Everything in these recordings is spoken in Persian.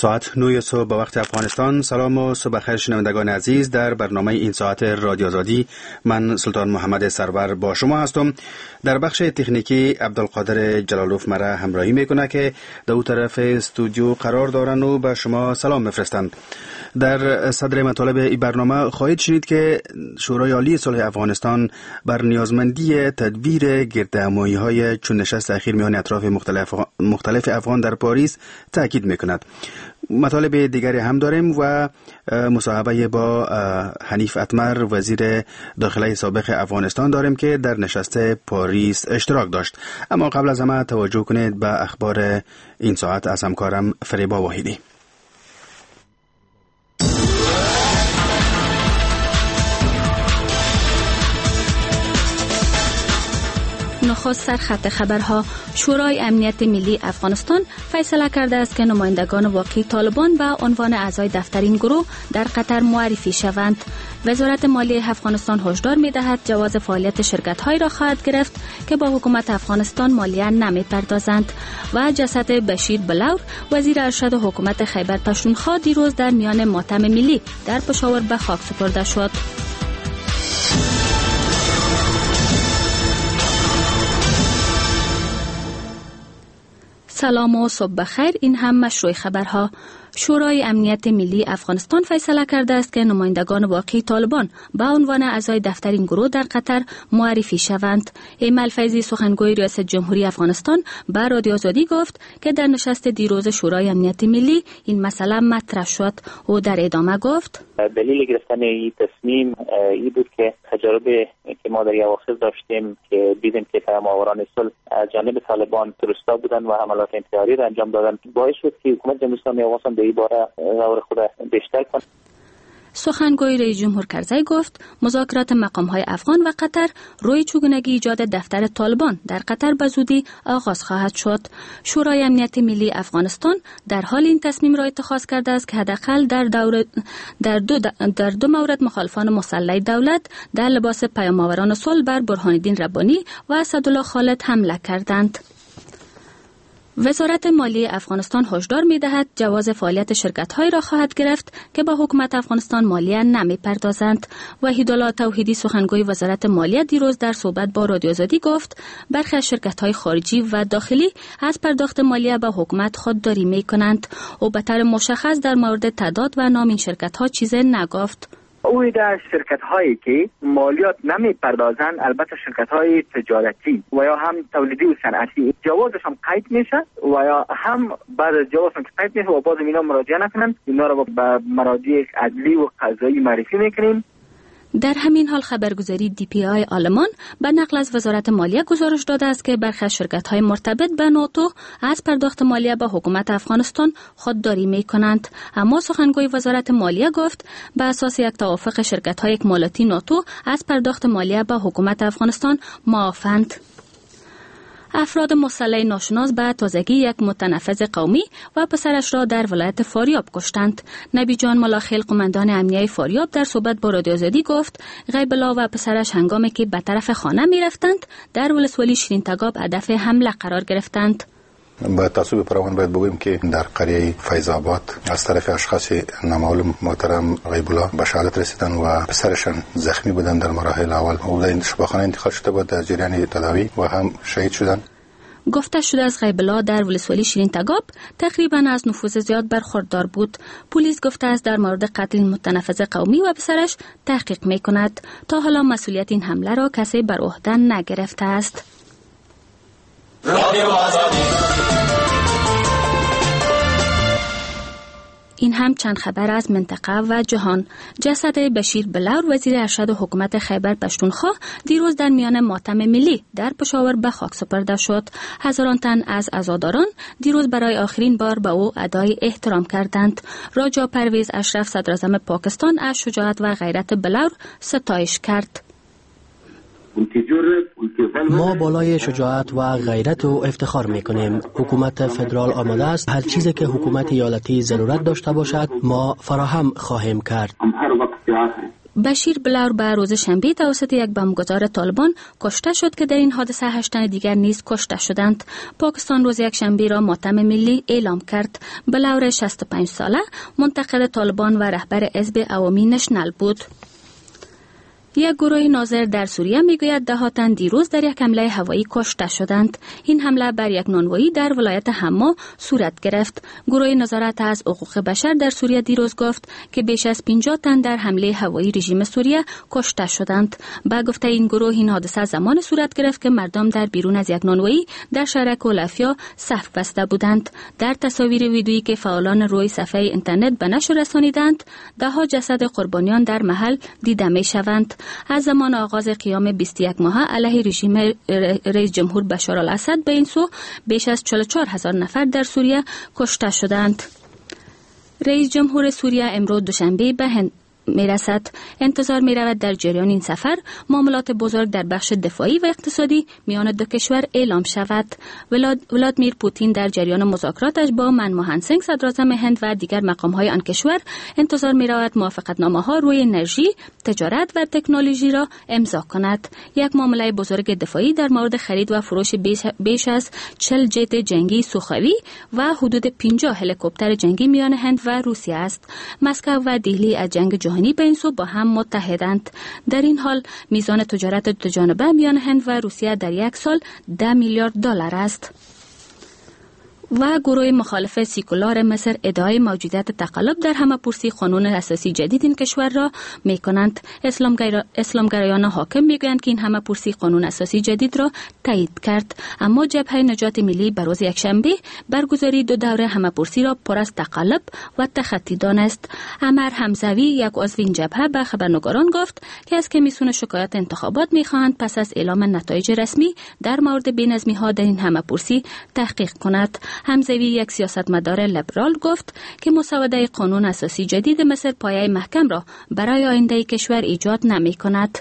ساعت 9 صبح به وقت افغانستان. سلام و صبح خیر شنوندگان عزیز. در برنامه این ساعت رادیو آزادی من سلطان محمد سرور با شما هستم. در بخش تکنیکی عبدالقادر جلالوف مرا همراهی میکنه که در اون طرف استودیو قرار دارن و به شما سلام میفرستند. در صدر مطالب این برنامه خواهید شنید که شورای عالی صلح افغانستان بر نیازمندی تدبیر گردهمایی‌های چون نشست اخیر میان اطراف مختلف افغان در پاریس تاکید میکند. مطالب دیگری هم داریم و مصاحبه با حنیف اتمر وزیر داخلی سابق افغانستان داریم که در نشست پاریس اشتراک داشت. اما قبل از همه توجه کنید به اخبار این ساعت از همکارم فریبا واحدی. نخست سرخط خبرها: شورای امنیت ملی افغانستان فیصله کرده است که نمایندگان واقعی طالبان به عنوان اعضای دفترین گروه در قطر معرفی شوند. وزارت مالیه افغانستان هشدار می‌دهد جواز فعالیت شرکت‌هایی را خواهد گرفت که با حکومت افغانستان مالیه نمی‌پردازند. و جسد بشیر بلور وزیر ارشد حکومت خیبر پختونخوا دیروز در میان ماتم ملی در پشاور به خاک سپرده شد. سلام و صبح بخیر. این هم مشروع خبرها. شورای امنیت ملی افغانستان فیصله کرده است که نمایندگان واقعی طالبان به عنوان اعضای دفترین گروه در قطر معرفی شوند. ایمل فیضی سخنگوی ریاست جمهوری افغانستان به رادیو آزادی گفت که در نشست دیروز شورای امنیت ملی این مسئله مطرح شد. او در ادامه گفت دلیل گرفتن این تصمیم این بود که تجربه که ما در اواخر داشتیم که دیدیم که پیام‌آوران صلح از جانب طالبان تروریستا بودن و حملات انتحاری را انجام دادن، باعث شد که حکومت جمهوری اسلامی افغانستان به این باره غور خود بیشتر کنه. سخنگوی رئیس جمهور کرزی گفت مذاکرات مقام‌های افغان و قطر روی چگونگی ایجاد دفتر طالبان در قطر به زودی آغاز خواهد شد. شورای امنیت ملی افغانستان در حال این تصمیم را اتخاذ کرده است که حداقل در دو مورد مخالفان مسلح دولت در لباس پیام‌آوران صلح بر برهان الدین ربانی و اسدالله خالد حمله کردند. وزارت مالیه افغانستان هشدار می‌دهد جواز فعالیت شرکت‌هایی را خواهد گرفت که با حکومت افغانستان مالیه نمی‌پردازند. وحیدالله توحیدی سخنگوی وزارت مالیه دیروز در صحبت با رادیو آزادی گفت برخی از شرکت‌های خارجی و داخلی از پرداخت مالیه به حکومت خودداری می‌کنند. او به طور مشخص در مورد تعداد و نام این شرکت‌ها چیزی نگفت. اوی در شرکت هایی که مالیات نمی پردازند، البته شرکت های تجارتی و یا هم تولیدی و صنعتی، جوازش هم قید میشه و یا هم بعد از جواز هم قید میشه و باز اینا مراجعه نکنن، اینا رو به مراجع عدلی و قضایی معرفی میکنیم. در همین حال خبرگزاری DPI آلمان به نقل از وزارت مالیه گزارش داده است که برخی از شرکت‌های مرتبط به ناتو از پرداخت مالیه به حکومت افغانستان خودداری می‌کنند. اما سخنگوی وزارت مالیه گفت به اساس یک توافق شرکت‌های اکمالاتی ناتو از پرداخت مالیه به حکومت افغانستان معافند. افراد مسلح ناشناس به تازگی یک متنفذ قومی و پسرش را در ولایت فاریاب کشتند. نبی جان ملاخیل قماندان امنیه فاریاب در صحبت با رادیو آزادی گفت غیب الله و پسرش هنگامی که به طرف خانه می رفتند در ولسوالی شیرین تگاب هدف حمله قرار گرفتند. با تعصب فراوان باید بگوییم که در قریه فیض آباد از طرف اشخاص نامعلوم محترم غیب الله به شهادت رسیدن و پسرشان زخمی بودند. در مراحل اول او در شفاخانه انتقال شده بود در جریان تداوی و هم شهید شدند. گفته شده از غیب الله در ولسوالی شیرین تگاب تقریبا از نفوذ زیاد برخوردار بود. پلیس گفته است در مورد قتل متنفذ قومی و پسرش تحقیق می کند. تا حالا مسئولیت این حمله را کسی بر عهده نگرفته است. این هم چند خبر از منطقه و جهان. جسد بشیر بلور وزیر ارشد حکومت خیبر پختونخوا دیروز در میان ماتم ملی در پشاور به خاک سپرده شد. هزاران تن از عزاداران دیروز برای آخرین بار به او ادای احترام کردند. راجا پرویز اشرف صدراعظم پاکستان از شجاعت و غیرت بلور ستایش کرد. ما بالای شجاعت و غیرت و افتخار میکنیم. حکومت فدرال آماده است هر چیزی که حکومت ایالتی ضرورت داشته باشد ما فراهم خواهیم کرد. بشیر بلاور به روز شنبه توسط یک بمبگذار طالبان کشته شد که در این حادثه 8 تن دیگر نیز کشته شدند. پاکستان روز یک شنبه را ماتم ملی اعلام کرد. بلاور 65 ساله منتقد طالبان و رهبر حزب عوامی نشنل بود. یک گروه ناظر در سوریه میگوید 10 تن دیروز در یک حمله هوایی کشته شدند. این حمله بر یک نانوایی در ولایت حما صورت گرفت. گروه نظارت از حقوق بشر در سوریه دیروز گفت که بیش از 50 تن در حمله هوایی رژیم سوریه کشته شدند. با گفته این گروه این حادثه زمان صورت گرفت که مردم در بیرون از یک نانوایی در شهر کولافیا صف بسته بودند. در تصاویر ویدیویی که فعالان روی صفحه اینترنت به نشر رسانیدند، 10 جسد قربانیان در محل دیده می شوند. از زمان آغاز قیام 21 ماهه علیه رژیم رئیس جمهور بشار الاسد به این سو بیش از 44,000 نفر در سوریه کشته شدند. رئیس جمهور سوریه امروز دوشنبه به هند میرسد. انتظار میرود در جریان این سفر معاملات بزرگ در بخش دفاعی و اقتصادی میان دو کشور اعلام شود. ولادیمیر پوتین در جریان مذاکراتش با منموهن سینگ صدراعظم هند و دیگر مقام‌های آن کشور انتظار میرود موافقتنامه‌ها روی انرژی، تجارت و تکنولوژی را امضا کند. یک معامله بزرگ دفاعی در مورد خرید و فروش بیش از 40 جت جنگی سوخوی و حدود 50 هلیکوپتر جنگی میان هند و روسیه است. مسکو و دهلی از جنگ جهانی به این سو با هم متحدند. در این حال میزان تجارت دو جانبه میان هند و روسیه در یک سال 10 میلیارد دلار است. و گروه مخالف سیکولار مصر ادعای موجودیت تقلب در همه‌پرسی قانون اساسی جدید این کشور را می‌کنند. اسلامگرایان حاکم می‌گویند که این همه‌پرسی قانون اساسی جدید را تایید کرد، اما جبهه نجات ملی به روز یکشنبه برگزاری 2 دوره همه‌پرسی را پر از تقلب و تخطی دانست. عمر حمزوی، یک عضو این جبهه، به خبرنگاران گفت که از کمیسیون شکایات انتخابات می‌خواهند پس از اعلام نتایج رسمی در مورد بی‌نظمی‌ها در این همه‌پرسی تحقیق کند. حمزوی، یک سیاستمدار لیبرال، گفت که مسوده قانون اساسی جدید مصر پایه محکم را برای آینده کشور ایجاد نمی کند.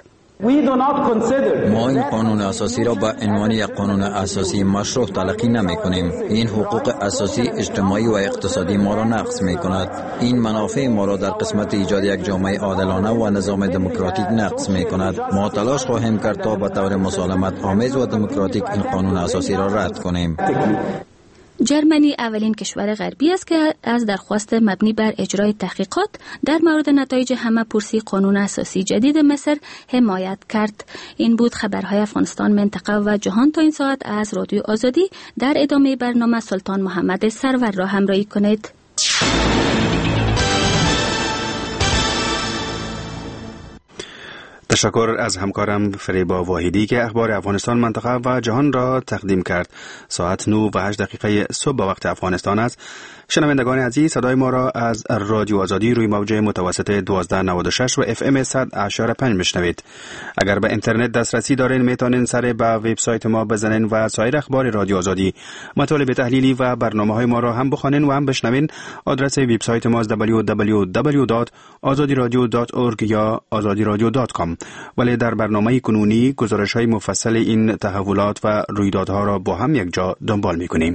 ما این قانون اساسی را به عنوان یک قانون اساسی مشروع تلقی نمی کنیم. این حقوق اساسی اجتماعی و اقتصادی ما را نقض می کند. این منافع ما را در قسمت ایجاد یک جامعه عادلانه و نظام دموکراتیک نقض می کند. ما تلاش خواهیم کرد تا به طور مسالمت آمیز و دموکراتیک این قانون اساسی را رد کنیم. جرمنی اولین کشور غربی است که از درخواست مبنی بر اجرای تحقیقات در مورد نتایج همه‌پرسی قانون اساسی جدید مصر حمایت کرد. این بود خبرهای افغانستان، منطقه و جهان تا این ساعت از رادیو آزادی. در ادامه برنامه سلطان محمد سرور را همراهی کنید. تشکر از همکارم فریبا واحدی که اخبار افغانستان، منطقه و جهان را تقدیم کرد. ساعت 9:08 صبح به وقت افغانستان است. شنوندگان عزیز، صدای ما را از رادیو آزادی روی موج متوسط 1296 و FM 100.5 میشنوید. اگر به اینترنت دسترسی دارین میتونین سر به وبسایت ما بزنین و سایر اخبار رادیو آزادی، مطالب تحلیلی و برنامه‌های ما را هم بخوانین و هم بشنوین. آدرس وبسایت ما www.azadiradio.org یا azadiradio.com. ولی در برنامه کنونی گزارش‌های مفصل این تحولات و رویدادها را با هم یک جا دنبال می‌کنیم.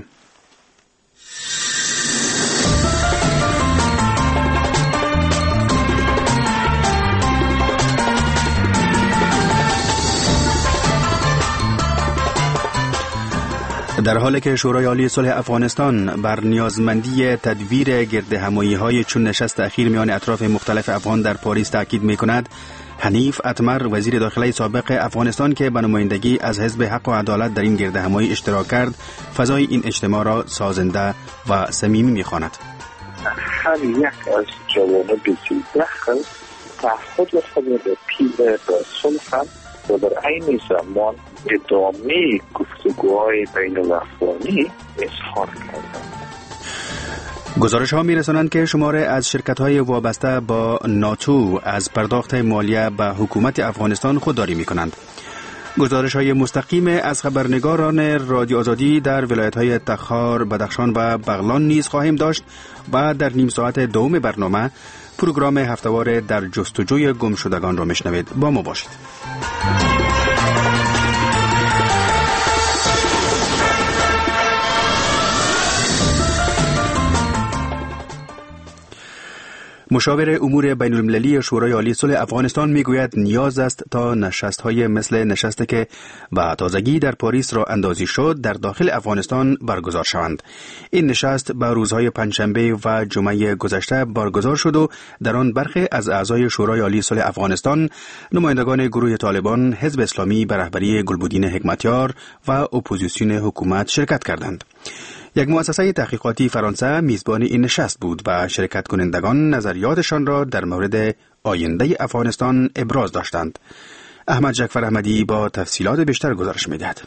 در حالی که شورای عالی صلح افغانستان بر نیازمندی تدویر گردهمایی‌های چون نشست اخیر میان اطراف مختلف افغان در پاریس تاکید می‌کند، حنیف اتمر، وزیر داخلی سابق افغانستان که به نمایندگی از حزب حق و عدالت در این گردهمایی اشتراک کرد، فضای این اجتماع را سازنده و صمیمی می‌خواند. هر یک از جوانب 13 تعهد خود به پیل صلح و در عین زمان ادامه گفتگوهای بین الافغانی اظهار کردند. گزارش ها می رسانند که شماره از شرکت های وابسته با ناتو از پرداخت مالیه به حکومت افغانستان خودداری می کنند. گزارش های مستقیم از خبرنگاران رادیو آزادی در ولایت های تخار، بدخشان و بغلان نیز خواهیم داشت و در نیم ساعت دوم برنامه پروگرام هفتهوار در جستجوی گمشدگان را میشنوید. با ما باشید. مشاور امور بین المللی شورای عالی صلح افغانستان میگوید نیاز است تا نشست‌های مثل نشستی که و تازگی در پاریس را اندازی شد در داخل افغانستان برگزار شوند. این نشست به روزهای پنجشنبه و جمعه گذشته برگزار شد و در آن برخی از اعضای شورای عالی صلح افغانستان، نمایندگان گروه طالبان، حزب اسلامی به رهبری گلبدین حکمتیار و اپوزیسیون حکومت شرکت کردند. یک مؤسسه تحقیقاتی فرانسه میزبان این نشست بود و شرکت کنندگان نظریاتشان را در مورد آینده افغانستان ابراز داشتند. احمد جعفر احمدی با تفصیلات بیشتر گزارش می‌دهد.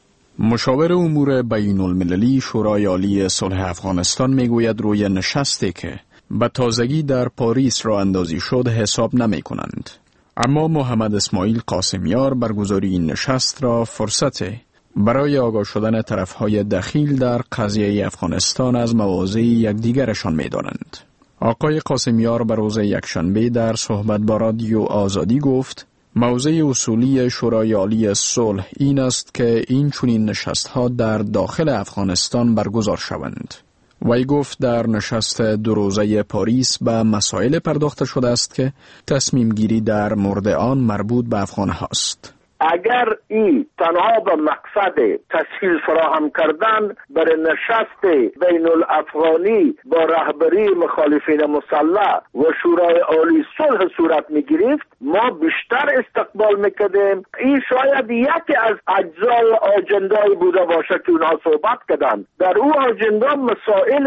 مشاور امور بین المللی شورای عالی صلح افغانستان میگوید روی نشستی که به تازگی در پاریس را اندازی شد حساب نمی کنند. اما محمد اسماعیل قاسمیار برگزاری این نشست را فرصت برای آگاه شدن طرفهای دخیل در قضیه افغانستان از مواضع یکدیگرشان می دانند. آقای قاسمیار به روز یکشنبه در صحبت با رادیو آزادی گفت موضع اصولی شورای عالی صلح این است که این چنین نشست‌ها در داخل افغانستان برگزار شوند. وی گفت در نشست 2 روزه پاریس به مسائل پرداخته شده است که تصمیم گیری در مورد آن مربوط به افغان هاست. اگر این تنها به مقصد تسهیل فراهم کردن برای نشست بین الافغانی با رهبری مخالفین مسلح و شورای عالی صلح صورت می گرفت، ما بیشتر استقبال میکردیم. این شاید یکی از اجزای آجندای بوده باشه که اونها صحبت کردن. در او آجندا مسائل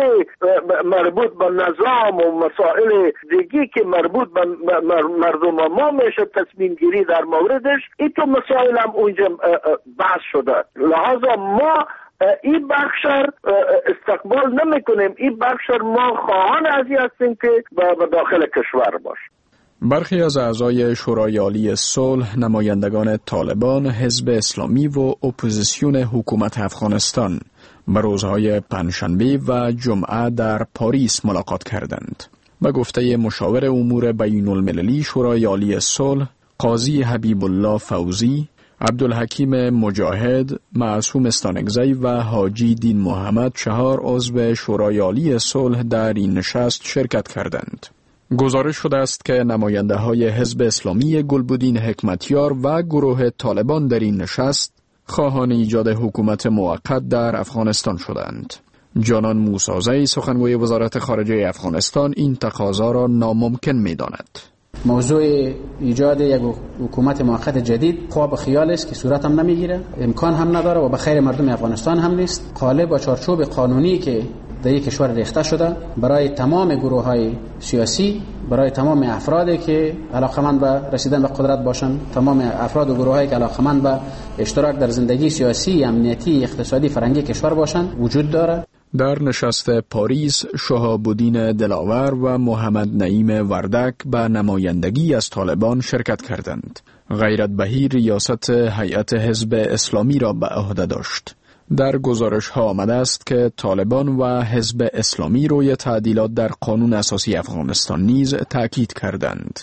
مربوط به نظام و مسائل دیگی که مربوط به مردم ما میشه تصمیم گیری در موردش، این تو مسائل هم اونجا بحث شده. لحاظا ما این بخشر استقبال نمی کنیم. این بخشر ما خواهان ازی هستیم که به داخل کشور باشه. برخی از اعضای شورای عالی صلح، نمایندگان طالبان، حزب اسلامی و اپوزیسیون حکومت افغانستان به روزهای پنجشنبه و جمعه در پاریس ملاقات کردند. به گفته مشاور امور بین المللی شورای عالی صلح، قاضی حبیب الله فوزی، عبدالحکیم مجاهد، معصوم استانگزی و حاجی دین محمد 4 عضو شورای عالی صلح در این نشست شرکت کردند. گزارش شده است که نماینده های حزب اسلامی گلبدین حکمتیار و گروه طالبان در این نشست خواهان ایجاد حکومت موقت در افغانستان شدند. جانان موسازی، سخنگوی وزارت خارجه افغانستان، این تقاضا را ناممکن می‌داند. موضوع ایجاد یک حکومت موقت جدید خواب خیال است که صورت هم نمیگیره، امکان هم نداره و به خیر مردم افغانستان هم نیست. قالب و چارچوب قانونی که در یک کشور ریخته شده برای تمام گروه‌های سیاسی، برای تمام افرادی که علاقمند به رسیدن به قدرت باشند، تمام افراد و گروه‌هایی که علاقمند به اشتراک در زندگی سیاسی، امنیتی، اقتصادی، فرهنگی کشور باشند وجود داره. در نشست پاریس، شهاب الدین دلاور و محمد نعیم وردک به نمایندگی از طالبان شرکت کردند. غیرت بهی ریاست هیئت حزب اسلامی را به عهده داشت. در گزارش ها آمده است که طالبان و حزب اسلامی روی تعدیلات در قانون اساسی افغانستان نیز تاکید کردند.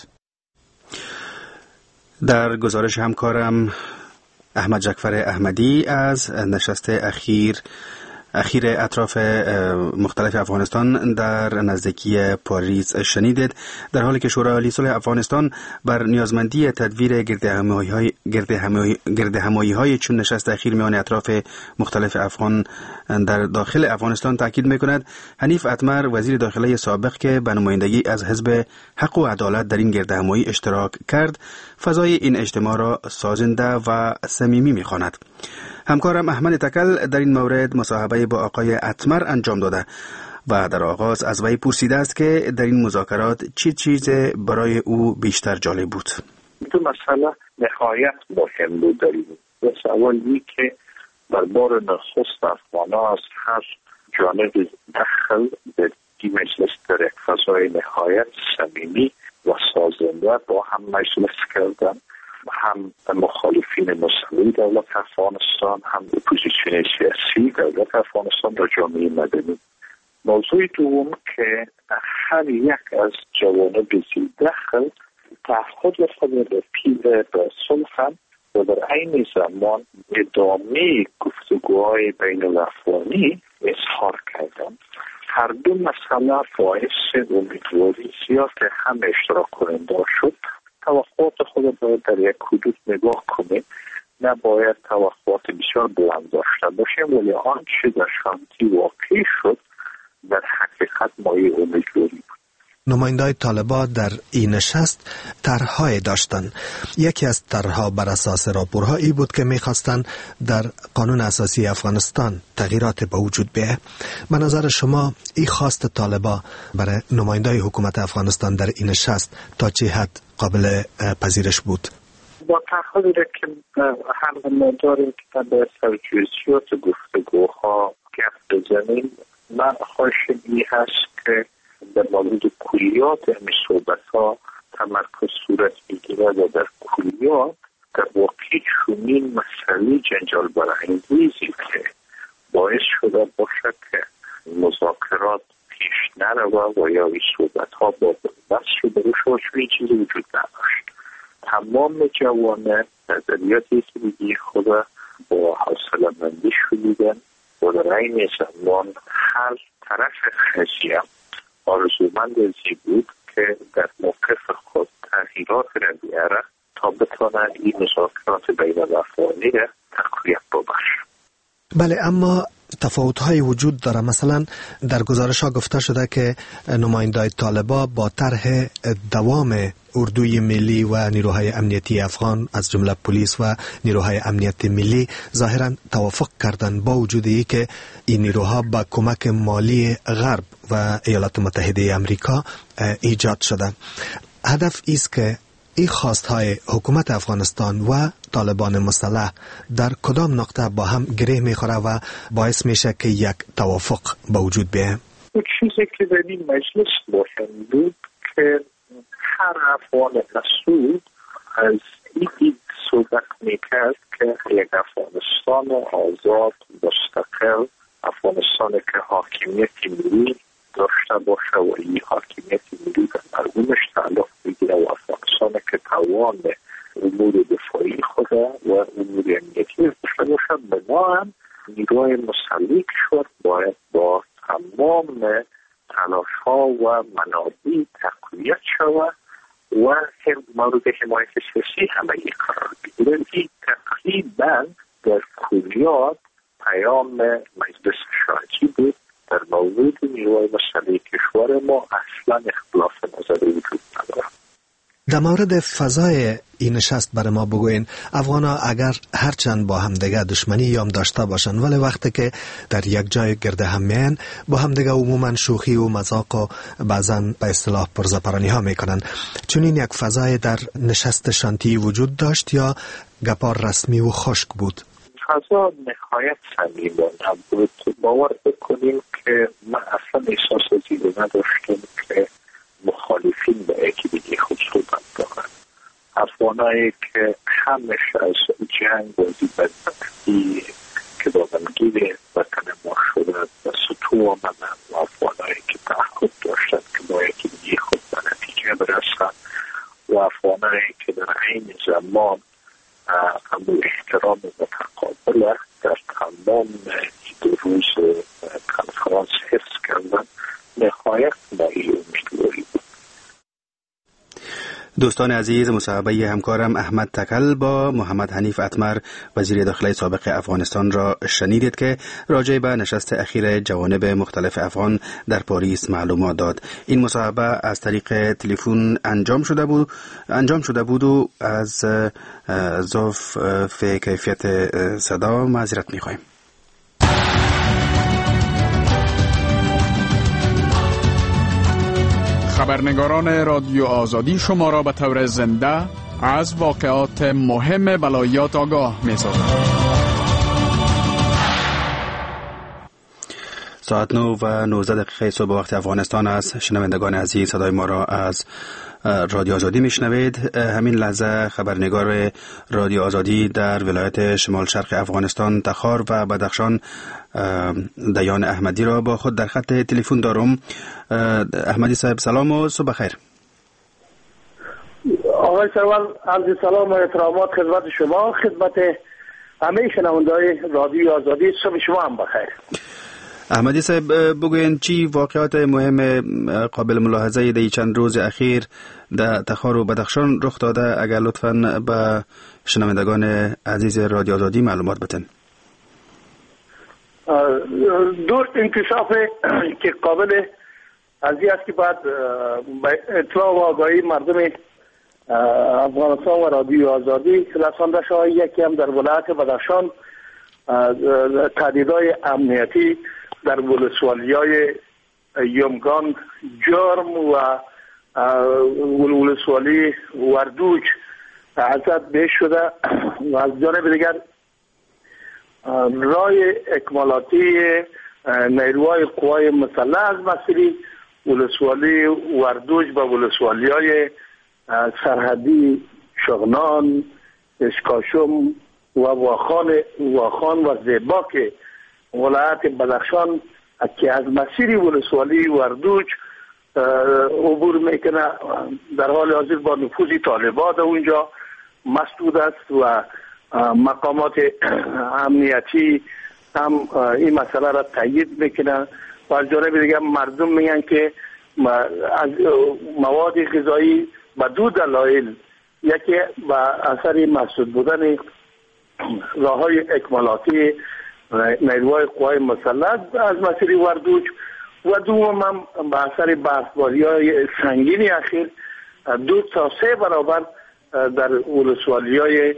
در گزارش همکارم احمد جعفر احمدی از نشست اخیر اطراف مختلف افغانستان در نزدیکی پاریس شنیدید، در حالی که شورای عالی صلح افغانستان بر نیازمندی تدویر گردهمایی‌های چون نشست اخیر میان اطراف مختلف افغان در داخل افغانستان تاکید میکند. حنیف اتمر، وزیر داخله سابق که به نمایندگی از حزب حق و عدالت در این گردهمایی اشتراک کرد، فضای این اجتماع را سازنده و صمیمی میخواند. همکارم احمد تکل در این مورد مصاحبه با آقای اتمر انجام داده و در آغاز از وی پرسیده است که در این مذاکرات چه چیز برای او بیشتر جالب بود. دو مسئله نهایت مهم بود. در این سوالی که در بار نخست افغان‌ها از هر جانب دخل به این مجلس در یک فضای نهایت صمیمی و سازنده با هم مجلس کردن، هم مخالفین مسلح دولت افغانستان، هم اپوزیسیون سیاسی دولت افغانستان و جامعه مدنی. موضوع دوم که هر یک از جوانب دخل تعهد خود به پیل به صلح و در عین زمان ادامه گفتگوهای بین الافغانی اظهار کردند. هر دو مسئله باعث امیدواری زیاد که هم اشتراک کننده شد. توقعات خود باید در یک حدود نگاه کنیم، نباید توقعات بسیار بلند داشته باشیم، ولی آنچه در شانتی واقعی شد در حقیقت مایه امیدواری بود. نماینده‌های طالبان در این نشست طرح‌های داشتند. یکی از طرح‌ها بر اساس راپورهایی بود که می‌خواستند در قانون اساسی افغانستان تغییرات به وجود بیاید. به نظر شما این خواست طالبان برای نماینده‌های حکومت افغانستان در این نشست تا چه حد قابل پذیرش بود؟ با تحقیقی که هم ما داریم که در سر جزئیات گفتگوها گپ بزنیم، من خواهشم این هست که در مورد کلیات این صحبت‌ها تمرکز صورت می‌گیرد و در کلیات در واقع چنین مسئله جنجال برانگیزی که باعث شده باشد که مذاکرات پیش نرود و یا این صحبت‌ها با بس شده روش این چیزی وجود نداشت. تمام جوانه نظریات زندگی خود با حوصله مندی شدیدن و در این زمان هر طرف قضیه آرزومند ازی بود که در موقف خود تغییرات را بیاره تا بتوانند این مذاکرات بین الافغانی را تقویت ببخشند. بله، اما تفاوت‌های وجود داره. مثلا در گزارش‌ها گفته شده که نماینده‌های طالبان با طرح دوام اردوی ملی و نیروهای امنیتی افغان از جمله پلیس و نیروهای امنیت ملی ظاهراً توافق کردند، با وجود اینکه این نیروها با کمک مالی غرب و ایالات متحده آمریکا ایجاد شده. هدف است که این خواستهای حکومت افغانستان و طالبان مسلح در کدام نقطه با هم گره میخوره و باعث میشه که یک توافق به وجود بیاید؟ چیزی که در این مجلس مهم بود که هر افغان مسئول از این صحبت میکرد که یک افغانستان آزاد مستقل، افغانستان که حاکمیت ملی داشته باشه و این حاکمیت ملی به مردمش تعلق بگیره و افغانستان که توان امور دفاعی خود و امور امنیتی داشته باشه. بنابراین نیروهای مسلح شد باید با تمام تلاش ها و منابع تقویت شود و مورد حمایت سیاسی همه یک قرار بگیره. این تقریبا در کلیات پیام مجلس شورای بود. در مورد نیروهای مسلح کشور ما اصلا اختلاف نظر وجود نداره. در مورد فضای این نشست برای ما بگوین. افغانا اگر هرچند با همدیگه دشمنی یام داشته باشن، ولی وقتی که در یک جای گرد هم میان با همدیگه عموما شوخی و مذاق و بعضا به اصطلاح پرزپرانی ها میکنن. چون این یک فضای در نشست شانتی وجود داشت یا گپار رسمی و خشک بود؟ فضا نهایت صمیمانه بود. باور بکنیم که من اصلا احساس دیگه نداشتم که مخالفین به یکی دیگه خود صحبت دارن. افغانایی که همش از جنگ و بدبختی که دادمگیر وطن ما شده و سطوح آمدن و افغانایی که تعهد داشتن که با یکی دیگه خود به نتیجه برسن و افغانایی که در این زمان امور احترام متقابل در تمام دو روز کنفرانس حفظ کردن، نهایت مایه امیدواری بود. دوستان عزیز، مصاحبه همکارم احمد تکل با محمد حنیف اتمر وزیر داخلی سابق افغانستان را شنیدید که راجع به نشست اخیر جوانب مختلف افغان در پاریس معلومات داد. این مصاحبه از طریق تلفن انجام شده بود و از ضعف کیفیت صدا معذرت می‌خوایم. خبرنگاران رادیو آزادی شما را به طور زنده از واقعات مهم ولایات آگاه می‌سازند. ساعت 9 و 19 دقیقه صبح وقت افغانستان است. شنوندگان عزیز، صدای ما را از رادیو آزادی میشنوید. همین لحظه خبرنگار رادیو آزادی در ولایت شمال شرق افغانستان تخار و بدخشان دیان احمدی را با خود در خط تلفن دارم. احمدی صاحب سلام و صبح خیر. آقای سروان، عرض سلام و احترامات خدمت شما، خدمت همه شنونده‌های رادیو آزادی. صبح شما هم بخیر. احمدی صاحب بگوین چی واقعات مهم قابل ملاحظه در چند روز اخیر در تخار و بدخشان رخ داده؟ اگر لطفاً به شنوندگان عزیز رادیو آزادی معلومات بتن. دو انکشاف که قابل ارزی است که باید به اطلاع و آگاهی مردم افغانستان و رادیو آزادی رسانده شود. یکی هم در ولایت بدخشان تهدیدهای امنیتی در ولسوالی‌های یمگان، جرم و ولسوالی وردوج عزت بیش شده و از جانب دیگر رای اکمالاتی نیروهای قوای مسلح از مسیری ولسوالی وردوج با ولسوالی‌های سرحدی شغنان، اشکاشم و واخان و زیباک ولایت بدخشان که از مسیر ولسوالی وردوج عبور میکنه در حال حاضر با نفوذ طالبان در اونجا مسدود است و مقامات امنیتی هم این مسئله را تایید میکنه و از جانب دیگه مردم میگن که از مواد غذایی به دو دلایل، یکی به اثر مسدود بودن راههای اکمالاتی نیروهای قوای مسلح از مسیر وردوج و دوم هم به اثر برفباری‌های سنگین اخیر 2 تا 3 برابر در ولسوالی‌های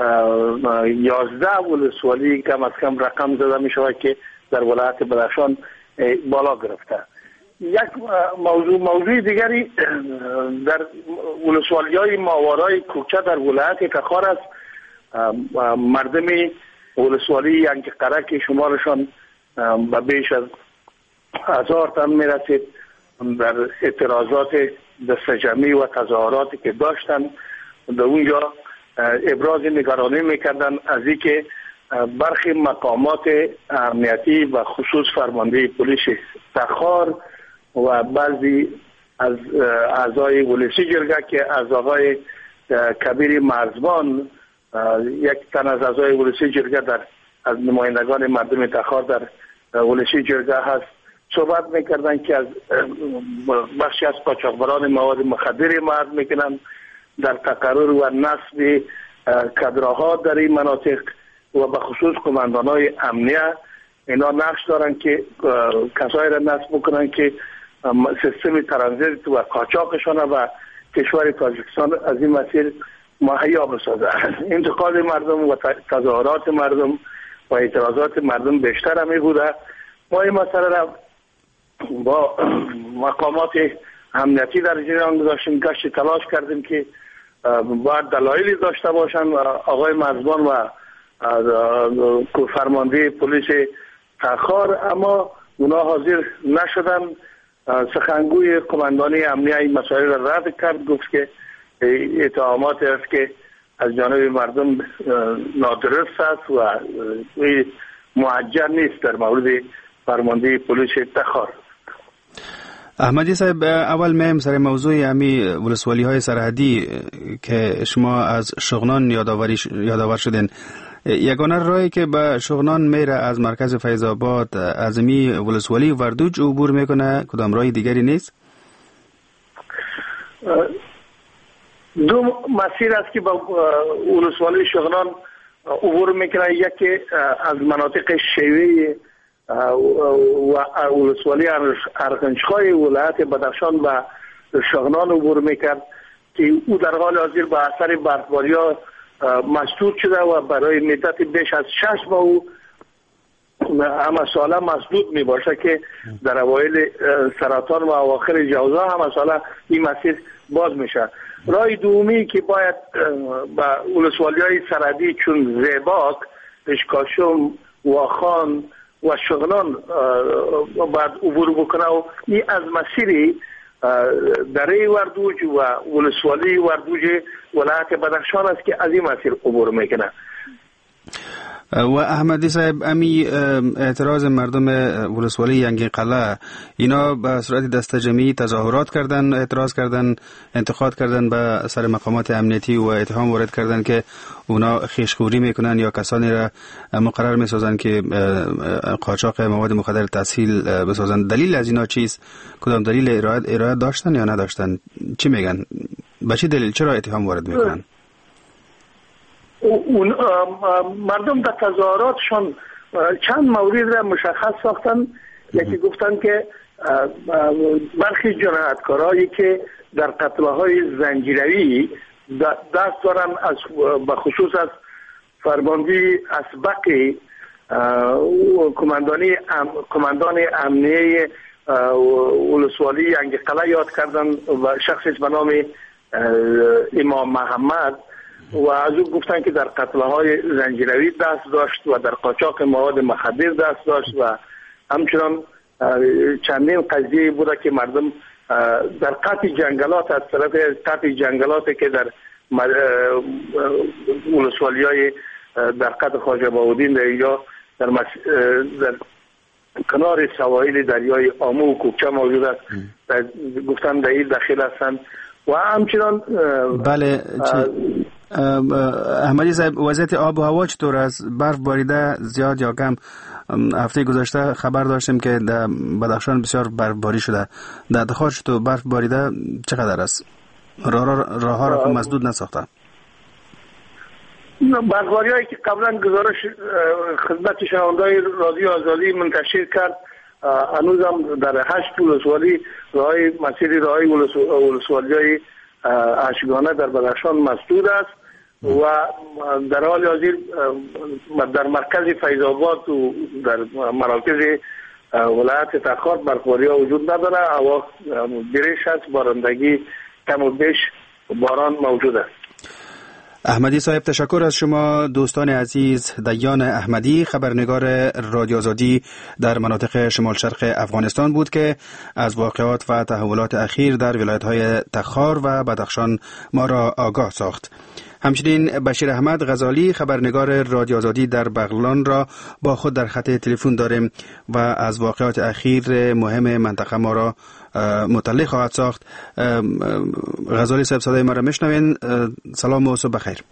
11 ولسوالی کم از کم رقم زده می شود که در ولایت بدخشان بالا گرفته. یک موضوع دیگری در ولسوالی‌های ماورای کوکچه در ولایت تخار است. مردم ولسوالی ینگقره که شمارشان به بیش از 1000 تن می رسید در اعتراضات دستجمعی و تظاهراتی که داشتن در اونجا ابراز نگرانی میکردن از اینکه برخی مقامات امنیتی و خصوص فرمانده پلیس تخار و بعضی از اعضای ولسی جرگه که از آقای کبیر مرزبان یک تن از اعضای ولسی جرگه از نمایندگان مردم تخار در ولسی جرگه هست صحبت میکردن که از بخشی از قاچاقبران مواد مخدر مرد میکنن در تقرر و نصب کادرها در این مناطق و به خصوص قماندانای امنیه اینا نقش دارن که کسایی را نصب بکنن که سیستم ترانزیت و قاچاقشان و کشور تاجیکستان از این مسیر مهیا بسازه. انتقاد مردم و تظاهرات مردم و اعتراضات مردم بیشتر همی بوده. ما این مسئله را با مقامات امنیتی در جریان گذاشتیم، گشت تلاش کردیم که باید دلایلی داشته باشن و آقای مرزبان و فرمانده پلیس تخار اما اونا حاضر نشدن. سخنگوی قماندانی امنیه این مسائل را رد کرد، گفت که اتهامات است که از جانب مردم نادرست است و معجل نیست در مورد فرمانده پلیس تخار. احمدی صاحب اول مهم سر موضوع امی ولسوالی های سرحدی که شما از شغنان یادآور شدین، یگانه راهی که به شغنان میره از مرکز فیض آباد از امی ولسوالی وردوج عبور میکنه، کدام راه دیگری نیست؟ دو مسیر است که با ولسوالی شغنان عبور میکنه، یکی از مناطق شیوه و ولسوالی ارغنجخای ولایت بدخشان و شغنان عبور میکرد که او در حال حاضر به اثر برفباری ها مسدود شده و برای مدت بیش از 6 ماه همه ساله مسدود می باشه که در اوایل سرطان و اواخر جوزا همه ساله این مسیر باز میشه. راه دومی که باید به ولسوالی های سرحدی چون زیباک، اشکاشم، واخان و شغنان باید عبور بکنه و این از مسیر دره وردوج و ولسوالی وردوج ولایت بدخشان است که از این مسیر عبور میکنه. و احمدی صاحب، امی اعتراض مردم ولسوالی ینگی قلعه، اینا به صورت دسته جمعی تظاهرات کردن، اعتراض کردن، انتقاد کردن به سر مقامات امنیتی و اتهام وارد کردن که اونا خیشخوری میکنن یا کسانی را مقرر میسازن که قاچاق مواد مخدر تسهیل بسازن. دلیل از اینا چیست؟ کدام دلیل ارائه داشتن یا نداشتن؟ چی میگن؟ به چه دلیل چرا اتهام وارد میکنن؟ مردم در تظاهراتشان چند مورد را مشخص ساختن. یکی گفتن که برخی جنایتکارایی که در قتل‌های زنجیروی دست دارن، از بخصوص از فرماندهی اسبق کماندان امنیه ولسوالی ینگی قلعه یاد کردن و شخصی به نام امام محمد، و از او گفتن که در قتل‌های زنجیروی دست داشت و در قاچاق مواد مخدر دست داشت و همچنان چندین قضیه بوده که مردم در قطع جنگلات، از طرف قطع جنگلاتی که در ولسوالی‌های در قطع خواجه باودین یا در کنار سواحل دریای آمو و کوکچه موجود است، گفتن در این داخل هستند. و همچنان بله. احمدی صاحب، وضعیت آب و هوا چطور است؟ برف باریده زیاد یا کم؟ هفته گذشته خبر داشتیم که در بدخشان بسیار برفباری شده. در دخار چطور برف باریده چقدر است؟ راه ها را مسدود نساخته؟ برفباری هایی که قبلا گزارش خدمت شنونده‌های رادیو آزادی منتشر کرد، هنوز هم در 8 ولسوالی مسیر راهی ولسوالی‌های اشگانه در بدخشان مسدود است و در حال حاضر در مرکز فیض آباد و در مراکز ولایت تخار برفباری ها وجود نداره. هوا گریش است، بارندگی کم و بیش باران موجود است. احمدی صاحب، تشکر از شما. دوستان عزیز، دیان احمدی، خبرنگار رادیو آزادی در مناطق شمال شرق افغانستان بود که از واقعات و تحولات اخیر در ولایت‌های تخار و بدخشان ما را آگاه ساخت. همچنین بشیر احمد غزالی، خبرنگار رادیو آزادی در بغلان را با خود در خط تلفن داریم و از واقعات اخیر مهم منطقه ما را مطلع خواهد ساخت. غزالی صاحب، صدای ما را میشنوین؟ سلام و صبح بخیر.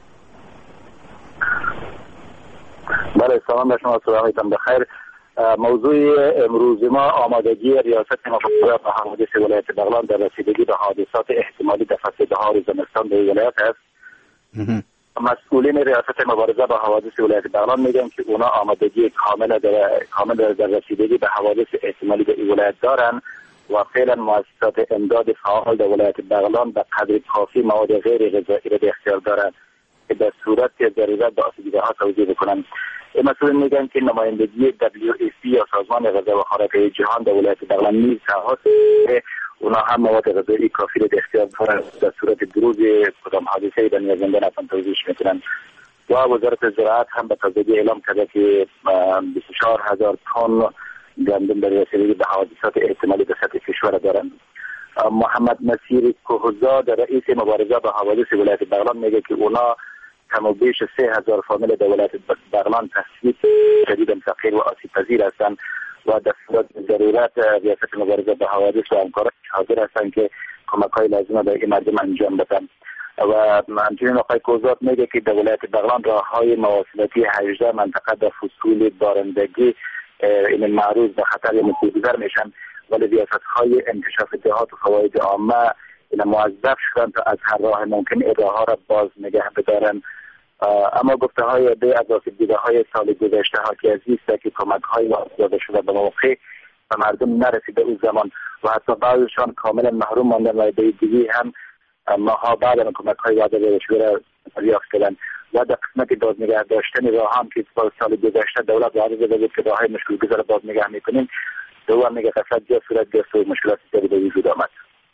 بله، سلام به شما، صبحتان بخیر. موضوع امروز ما آمادگی ریاست مقررات به حوادث ولایت بغلان در رسیدگی به حادثات احتمالی در فصل بهار زمستان به ولایت است. مسئولین ریاست مبارزه با حوادث ولایت بغلان میگن که اونا آمادگی کامل در رسیدگی به حوادث احتمالی به این ولایت دارن و فعلا مؤسسات امداد فعال در ولایت بغلان به قدر کافی مواد غیر غذایی را به اختیار دارند که در صورت ضرورت به آسیب‌دهها توزیع بکنند. مسئولین میگن که نمایندگی WFP یا سازمان غذا و خوراک جهان در ولایت بغلان نیز تحت اونا هم مواد غذایی کافی را در اختیار دارند، در صورت بروز کدام حادثه‌ای در نیازمندان اصلا توزیع میکنند. و وزارت زراعت هم به تازگی اعلام کرده که 24,000 تن گندم در رسیدگی به حادثات احتمالی به سطح کشور دارند. محمد نصیر کوهزاد، رئیس مبارزه با حوادث ولایت بغلان، میگه که اونا کم و بیش 3,000 فامیل در ولایت بغلان تصویب شدیداً فقیر و آسیب پذیر هستند و در صورت ضرورت ریاست مبارزه با حوادث و همکاران حاضر هستند که کمک‌های لازمه به این مردم انجام بدن. و همچنین آقای کوهزاد میگه که در ولایت بغلان راه‌های مواصلاتی 18 منطقه در فصول بارندگی این معروض به خطر یا متگذر میشن، ولی ریاست‌های انکشاف دهات و فواید عامه این موظف شدن تا از هر راه ممکن راه‌ها را باز نگه بدارن. اما گفته های عده از آسیب‌دیده‌های سال گذشته حاکی از این است که کمک‌های داده شده به موقع و مردم نرسیده اون زمان و حتی بعضشان کاملا محروم ماندن و عده دیگه هم ماها بعد از کمک‌های داده شده دریافت کردن. و در قسمت باز نگه داشتن راه هم که سال گذشته دولت وعده داده بود که راه‌های مشکل‌گذار باز نگه می‌کنیم، دوام میگه قصد جا صورت گرفت و مشکلات زیادی به وجود آمد.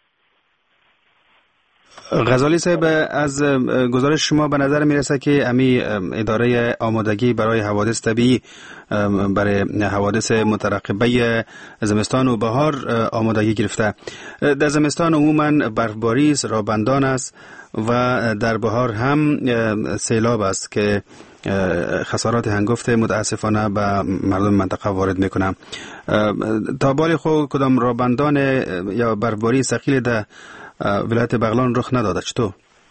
غزالی صاحب، از گزارش شما به نظر میرسه که امی اداره آمادگی برای حوادث طبیعی، برای حوادث مترقبه زمستان و بهار آمادگی گرفته. در زمستان عموما برفباری رابندان است و در بهار هم سیلاب است که خسارات هنگفت متاسفانه به مردم منطقه وارد میکنه. تا بال خود کدام رابندان یا برفباری ثقیل در ولایت بغلان رخ نداده؟ چطور؟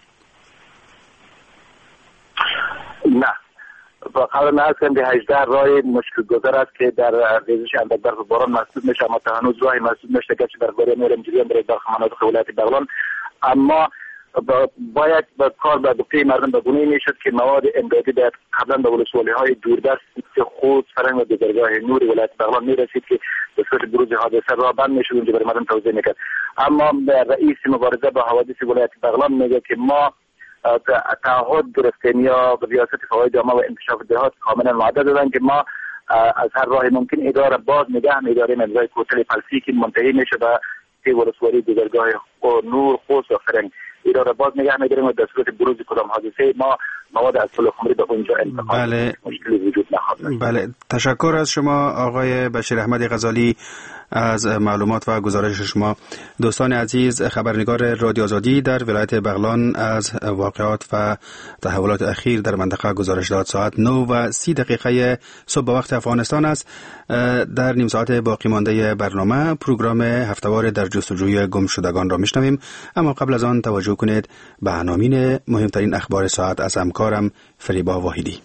نه، با قبل از کنده 18 راه مشکل گذر است که در ریزش اندک برف باران محسوب میشه، اما تا هنوز راهی محسوب نشده که برفباری میرم جریان برای برخ مناطق ولایت بغلان. اما باید با کار به گفته مردم به گونه میشد که مواد امدادی باید قبلا به ولسوالی های دوردست خود فرنگ و بزرگاه نور ولایت بغلان میرسید که به صورت بروز حادثه راه بند میشد اونجا برای مردم توضیح میکرد. اما رئیس مبارزه با حوادث ولایت بغلان میگه که ما تعهد گرفتیم یا به ریاست فواید عامه و انکشاف دهات کاملا وعده دادن که ما از هر راه ممکن اداره باز نگه می‌داریم. امضای کوتل فلسی که منتهی میشه به ولسوالی بزرگاه نور خوست و فرنگ اداره باز نگه می‌داریم و در صورت بروز کدام حادثه ما مواد از پل خمری به اونجا انتقال. بله. مشکلی وجود نخواهد. بله، تشکر از شما آقای بشیر احمد غزالی از معلومات و گزارش شما. دوستان عزیز، خبرنگار رادیو آزادی در ولایت بغلان از واقعات و تحولات اخیر در منطقه گزارش داد. ساعت 9:30 صبح وقت افغانستان است. در نیم ساعت باقی مانده برنامه پروگرام هفتهوار در جستجوی گمشدگان را میشنویم، اما قبل از آن توجه کنید به عناوین مهمترین اخبار ساعت از همکارم فریبا واحدی.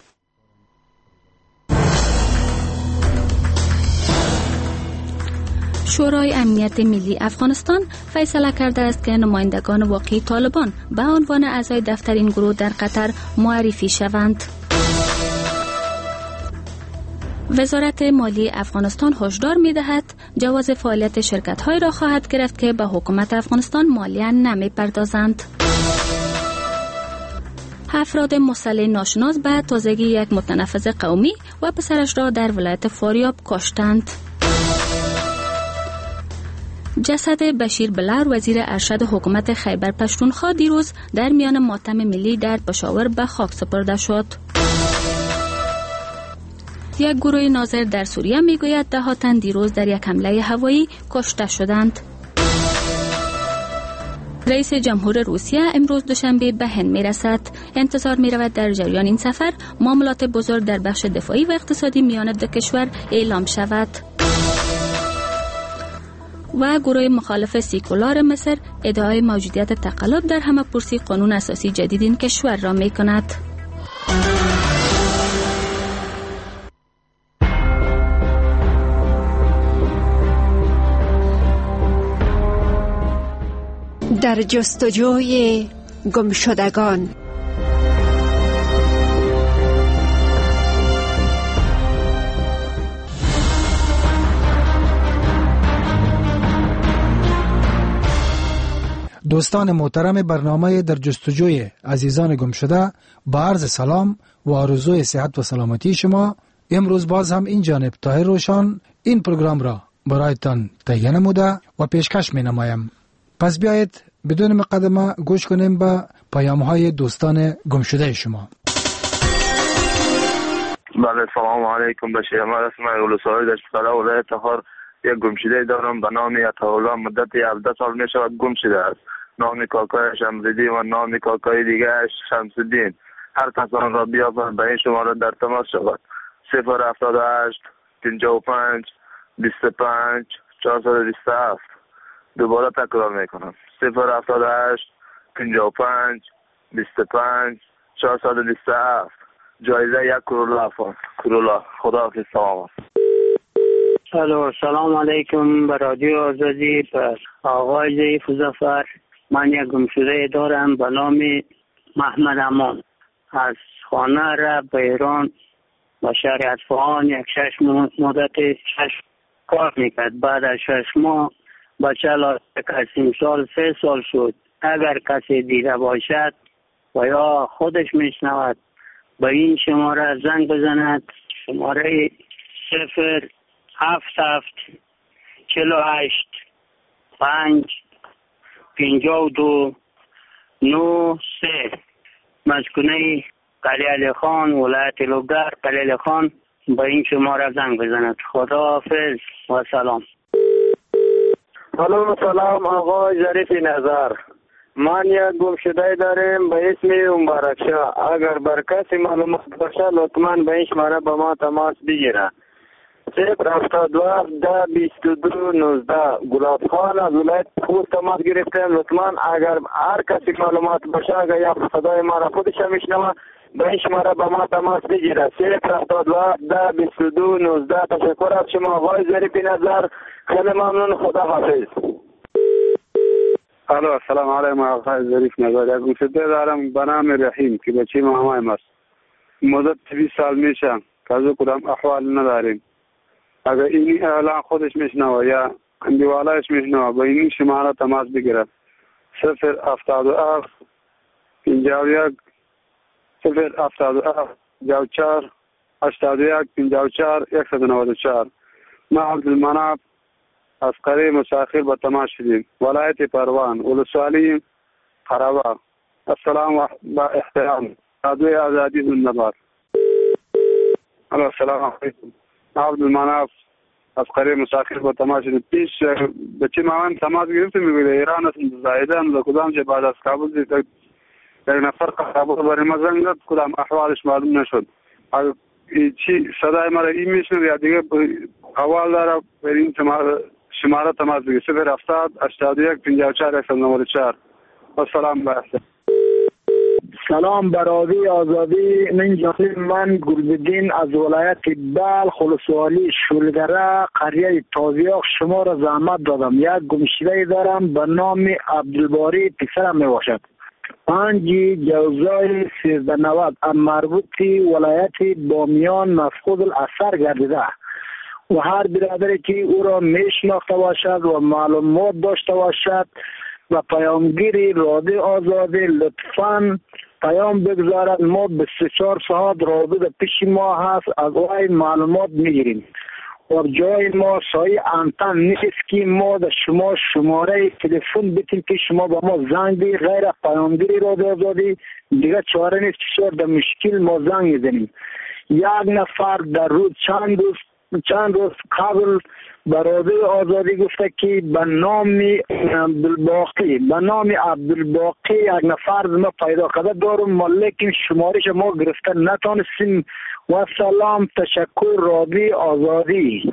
شورای امنیت ملی افغانستان فیصله کرده است که نمایندگان واقعی طالبان به عنوان اعضای دفتر این گروه در قطر معرفی شوند. وزارت مالی افغانستان هشدار می‌دهد جواز فعالیت شرکت‌های را خواهد گرفت که به حکومت افغانستان مالیه نمی‌پردازند. افراد مسلح ناشناس به تازگی یک متنفذ قومی و پسرش را در ولایت فاریاب کشتند. جسد بشیر بلار وزیر ارشد حکومت خیبر پشتونخوا دیروز در میان ماتم ملی در پشاور به خاک سپرده شد. یک گروه ناظر در سوریه میگوید ده تن دیروز در یک حمله هوایی کشته شدند. رئیس جمهور روسیه امروز دوشنبه به هند میرسد. انتظار میرود در جریان این سفر معاملات بزرگ در بخش دفاعی و اقتصادی میان دو کشور اعلام شود. و گروه مخالف سیکولار مصر ادعای موجودیت تقلب در همه پرسی قانون اساسی جدید این کشور را می کند. در جستجوی گمشدگان. دوستان محترم برنامه در جستجوی عزیزان گم شده، با عرض سلام و آرزوی صحت و سلامتی شما، امروز باز هم این جانب طاهر روشان این پروگرام را برایتان تهیه نموده و پیشکش می نمایم. پس بیایید بدون مقدمه گوش کنیم به پیام های دوستان گم شده شما. بله، سلام علیکم. بشیر احمد اسم ولسوالی در شکاره ولایت تخار یک گمشده دارم به نام عطاالله. مدت 17 سال می شود گم شده است. نام کاکایش شمس‌الدین و نام کاکای دیگرش شمس‌الدین. هر کس آن را بیابد به این شماره در تماس شود. 078 55 25 427. دوباره تکرار میکنم. 078 55 25 427. جایزه 1 کرولا افغان. کرولا. خداحافظ. سلام. سلام علیکم. به رادیو آزادی، به آقای ضعیف ظفر. من یک گمشده دارم به نام محمد امان. از خانه را به ایران و شهر اصفهان یک 6 مدت 6 کار میکرد. بعد از 6 ماه بچه کسیم سال 3 سال شد. اگر کسی دیده باشد و یا خودش میشنود به این شماره زنگ بزند. شماره 077 48 5 52 93. مسکونه قلی علی خان، ولایت لوگر، قلی علی خان. به این شماره زنگ بزند. خداحافظ و سلام. سلام آقای ظریف نظر. من یک گمشده داریم به اسم مبارکشاه. اگر بر کسی معلومات باشه لطفاً به این شماره با ما تماس بگیره. 072-10-22-19 گلاب خان از ولایت خوست تماس گرفتیم. لطفاً اگر هر کسی معلومات باشه اگر یا صدای ما را خودش میشنوه به این شماره با ما تماس بگیره. 072-10-22-19. تشکر از شما آقای ظریف نظر. خیلی ممنون. خدا حافظ. الو السلام علیکم آقای ظریف نظر. یک گمشده دارم به نام رحیم که بچه مامایم است. مدت 20 سال میشه که از کدام احوال نداریم. اگر این اعلان خودش میشنوه یا اندیوالایش میشنوه به این شماره تماس بگیره. 077 51 077 54 81 54 194. ما عبدالمناب از قریه مساخر به تماس شدیم. ولایت پروان ولسوالی قرابه. السلام با احترام. رادیوی آزادی زنده‌باد. السلام علیکم. عبدالمناب از قریه مساخر به تماس شدیم. پیش بچه مامان تماس گرفتیم میگه ایران است زایدن و کدام جه بعد از کابل یک نفر قرابه برای ما زنگ زد کدام احوالش معلوم نشد. چی صدای مرا این میشنه یا دیگه اول داره برای این شماره تماس بگیر. 070 81 54 194. السلام علیکم. سلام برادری آزادی. من گلبدین از ولایت بلخ ولسوالی شولگره قریه تازیاق شما را زحمت دادم. یک گمشده دارم به نام عبدالباری پسرم می باشد. 5 جوزای 1390 مربوطی ولایت بامیان مفقود الاثر گردیده و هر برادری که او را میشناخته باشد و معلومات داشته باشد و پیامگیری رادیو آزادی لطفاً پیام بگذارد. ما 24 ساعت رادیو پیش ما هست از وای معلومات میگیریم و جای ما سایه انتن نیست که ما در شما شماره تلفن بتیم که شما با ما زنگ بی غیر پیامگیری رادیو آزادی دیگه چاره نیست که در مشکل ما زنگ میزنیم. یک نفر در روز چند روز قبل برادر آزادی گفته که به نام عبدالباقی یک نفر ما پیدا کرده دارم لیکن شمارش ما گرفته نتانستیم. و سلام. تشکر رادیو آزادی.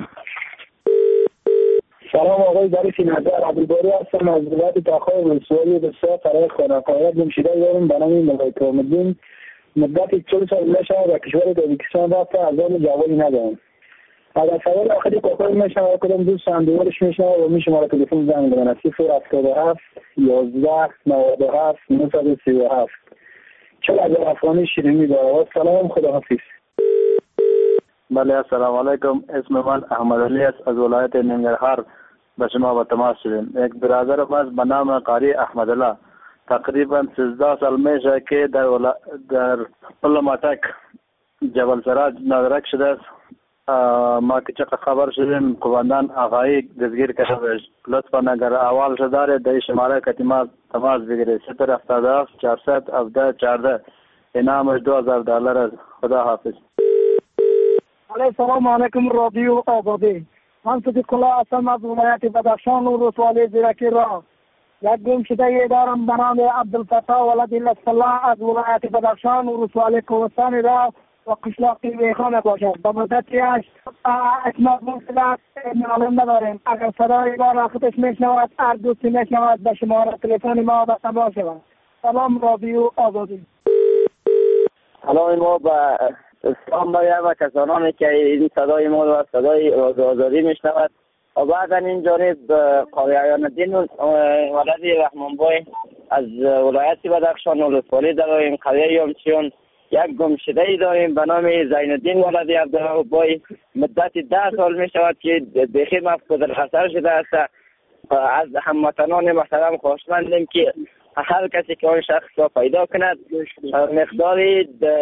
سلام آقای ظریف نظر. عبدالباری هستم از ولایت تاخار ولسوالی بسیار قرار خانقاهی گمشده دارم به نام ملک الدین. مدت 40 سال میشه و کشور تاجیکستان رفته از آن جوابی ندارم. اگر سوال آخری کوکل میشه کدام دوست اندوارش میشه و میشه ما را تلفن زنگ بزنه. 077 11 97 937. چرا از افغانی شیرینی داره. و سلام. خدا حافظ. بله السلام علیکم. اسم من احمد علی است از ولایت ننگرهار به شما با تماس شدیم. یک برادر ما به نام قاری احمد الله تقریبا 13 سال میشه که در علماتک جبل سراج نادرک شده است. ما که چقدر خبر شدیم قومندان آقایی دستگیر کرده. لطفا اگر احوالش داره در شماره که تماس بگیرید. 077 417 14 انعامش $2000 است. خدا حافظ. السلام علیکم رادیو آزادی. من صدیق الله هستم از ولایت بدخشان و ولسوالی زیرکی را. یک گمشده دارم به نام عبدالفتاح ولد الله از ولایت بدخشان و ولسوالی کوهستانی را و قشلاقی ویخانه باشد. به مدتی اسمت مطلق معلوم نداریم. اگر صدای ما را خودش میشنود هر دوستی میشنود به شماره تلفن ما به تماس شود. سلام رادیو آزادی. سلام ما به اسلام باید و کسانانی که این صدای ما و صدای آزادی میشنود و بعدا این جانب قاریان الدین ولد رحمانبای از ولایت بدخشان و ولسوالی داریم. قریه یامچیان یک گمشده داریم به نام زین الدین ولد عبدالله بای. مدت 10 سال می شود که بخیر مفقود الاثر شده است. از هموطنان محترم خواهشمندیم که هر کسی که آن شخص را پیدا کند مقداری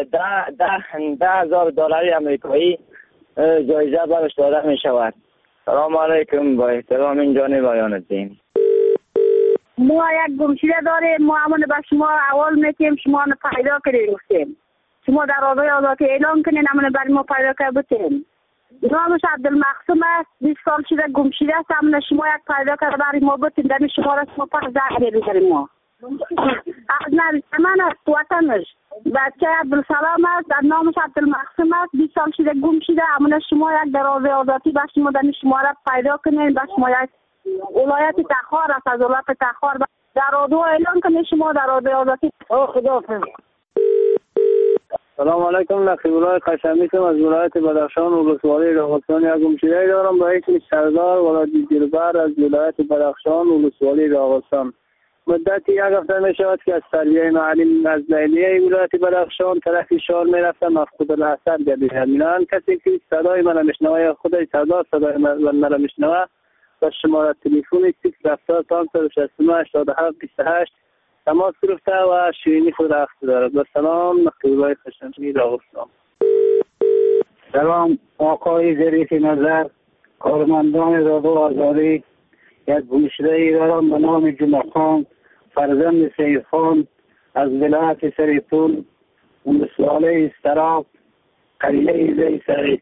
$10,000 امریکایی جایزه برش داده می شود. سلام علیکم. با احترام این جانب بیان الدین. ما یک گمشده داریم. ما همون به شما اول میتیم شما پیدا کنید گفتیم. شما در رادیوی آزادی اعلام کنین همون برای ما پیدا کرده بودیم. نامش عبدالمقسوم است. 20 سال شده گمشده است. همون شما یک پیدا کرده برای ما بودیم. در شما را شما پر زنگ بزنیم ما. از نریستمان است وطنش. بچه عبدالسلام است، در نامش عبدالمقسم است. 20 سال شده گم شده. امون شما یک درازه آزادی به شما در شما را پیدا کنین. به شما یک ولایت تخار است، از ولایت تخار در رادیو اعلان کنین شما در رادیو آزادی. خدا حافظ. سلام علیکم. نقیب الله قشمی از ولایت بدخشان ولسوالی راغستان. یک گمشده دارم به اسم سردار ولادی دلبر از ولایت بدخشان ولسوالی راغستان. مدتی یک هفته می شود که از سریع معلم از لیلیه ولایت بدخشان طرف شار می رفتم مفقود الحسن گردیده. میلان کسی که صدای من میشنوه خودش سردار صدای من میشنوه و شماره تلفن 070 تماس گرفته و شیرینی خود اخذ دارد. و سلام نقیب الله قشمی راغستان. سلام آقای ظریف نظر، کارمندان رادیو آزادی. یک گمشده ای دارم به نام جمعه خان فرزند سید خان از ولایت سریپور ولسوالی استراب قریه زی سعید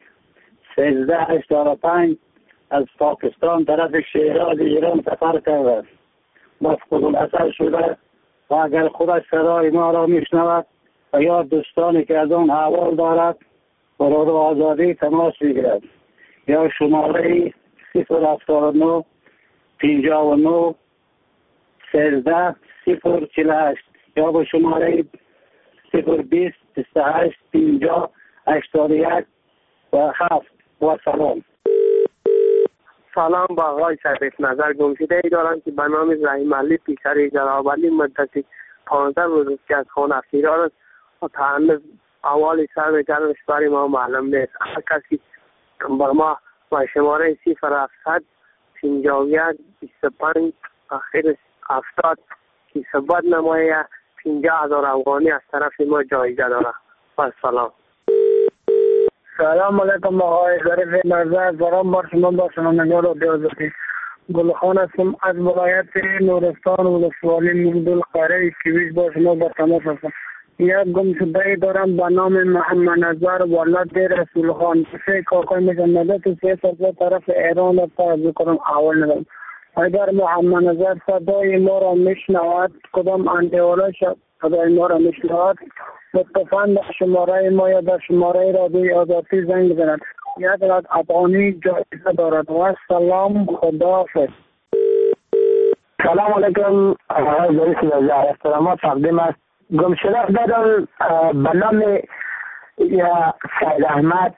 1385 از پاکستان طرف شیراز ایران سفر کرده است. مفقود الاثر شده و اگر خودش صدای ما را میشنود و یا دوستانی که از آن احوال دارد با رادیو آزادی تماس بگیرد یا شماره 079 59 13 048 یا با شماره 020 28 50 81 و 7 و سلام. سلام با آقای شریف نظر. گمشده ای دارم که به نام رحیم علی پیکری جنابعالی مدتی 15 روز که از خانه فرار است و تا هنوز احوال سر گرمش برای ما معلوم نیست. هر کسی با ما و شماره 0700 51 25 آخر 70 که ثبات نمایه 50,000 افغانی از طرف ما جایزه داره. و سلام. سلام علیکم آقای ظریف نظر. دارم با شما با شنوندگان رادیو آزادی. گلخان هستم از ولایت نورستان ولسوالی مقدل قره کیویش با شما با تماس هستم. یک گمشده دارم به نام محمد نظر ولد رسول خان. سه کاکای میشنده تو 3 سال طرف ایران را تازه کنم اول ندارم. اگر محمد نظر صدای ما را میشنود کدام اندیواله صدای ما را میشنود لطفاً در شماره ما یا در شماره رادیوی آزادی زنگ بزند. یک رد افغانی جایزه دارد. و سلام. خداحافظ. سلام علیکم آقای ظریف نظر. احترامات تقدیم است. گمشده دارم به نام سید احمد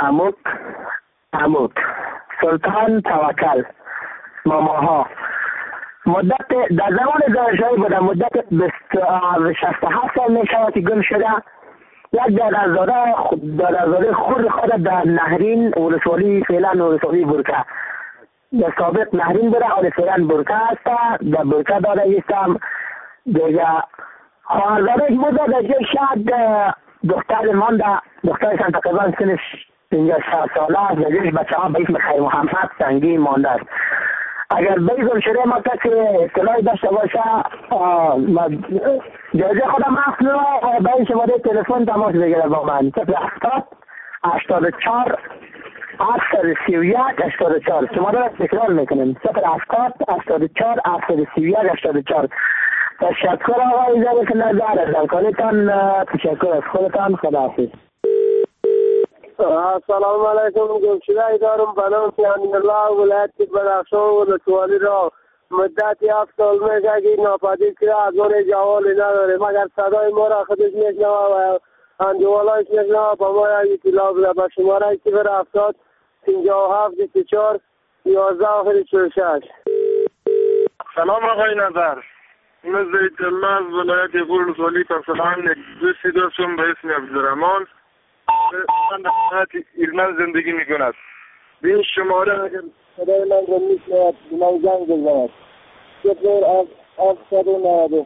عمود سلطان توکل ماماها. مدت در زمان دانشجویی بودم. مدت 67 سال می شود که گم شده. یک دادرزاده خود در نهرین ولسوالی فعلا ولسوالی برکه در سابق نهرین بوده حال فعلا برکه هست. در برکه داده ایستم دیگه خواهرزادهش بوده در جای شاید دختر مانده. دخترشان تقریبا سنش 56 ساله است. در جایش بچه ها به اسم خیر محمد سنگی مانده است. اگر بیزم شده ما کسی اطلاعی داشته باشه جایزه خودم اخذ رو به این شماره تلفن تماس بگیره با من 070 84 731 84. شماره را تکرار میکنیم 070 84 731 84. تشکر آقای ظریف نظر از همکاریتان. تشکر از خودتان. خداحافظ. سلام علیکم. گمشده ای دارم به نام امین الله ولایت بدخشان ولسوالی را مدتی 7 سال میشه که ناپدید کرده. از آن جوالی نداره مگر صدای ما را خودش میشنوه و اندیوالایش میشنوه. با ما یک اطلاع بده به شماره 070 57 24 11 آخر 46. سلام آقای نظر. من زید الله از ولایت ولسوالی پرسلان دوستی داشتم به اسم عبدالرحمن. من در ولایت ایرمن زندگی میکند. به این شماره اگر صدای من را میشنود من زنگ بزند 070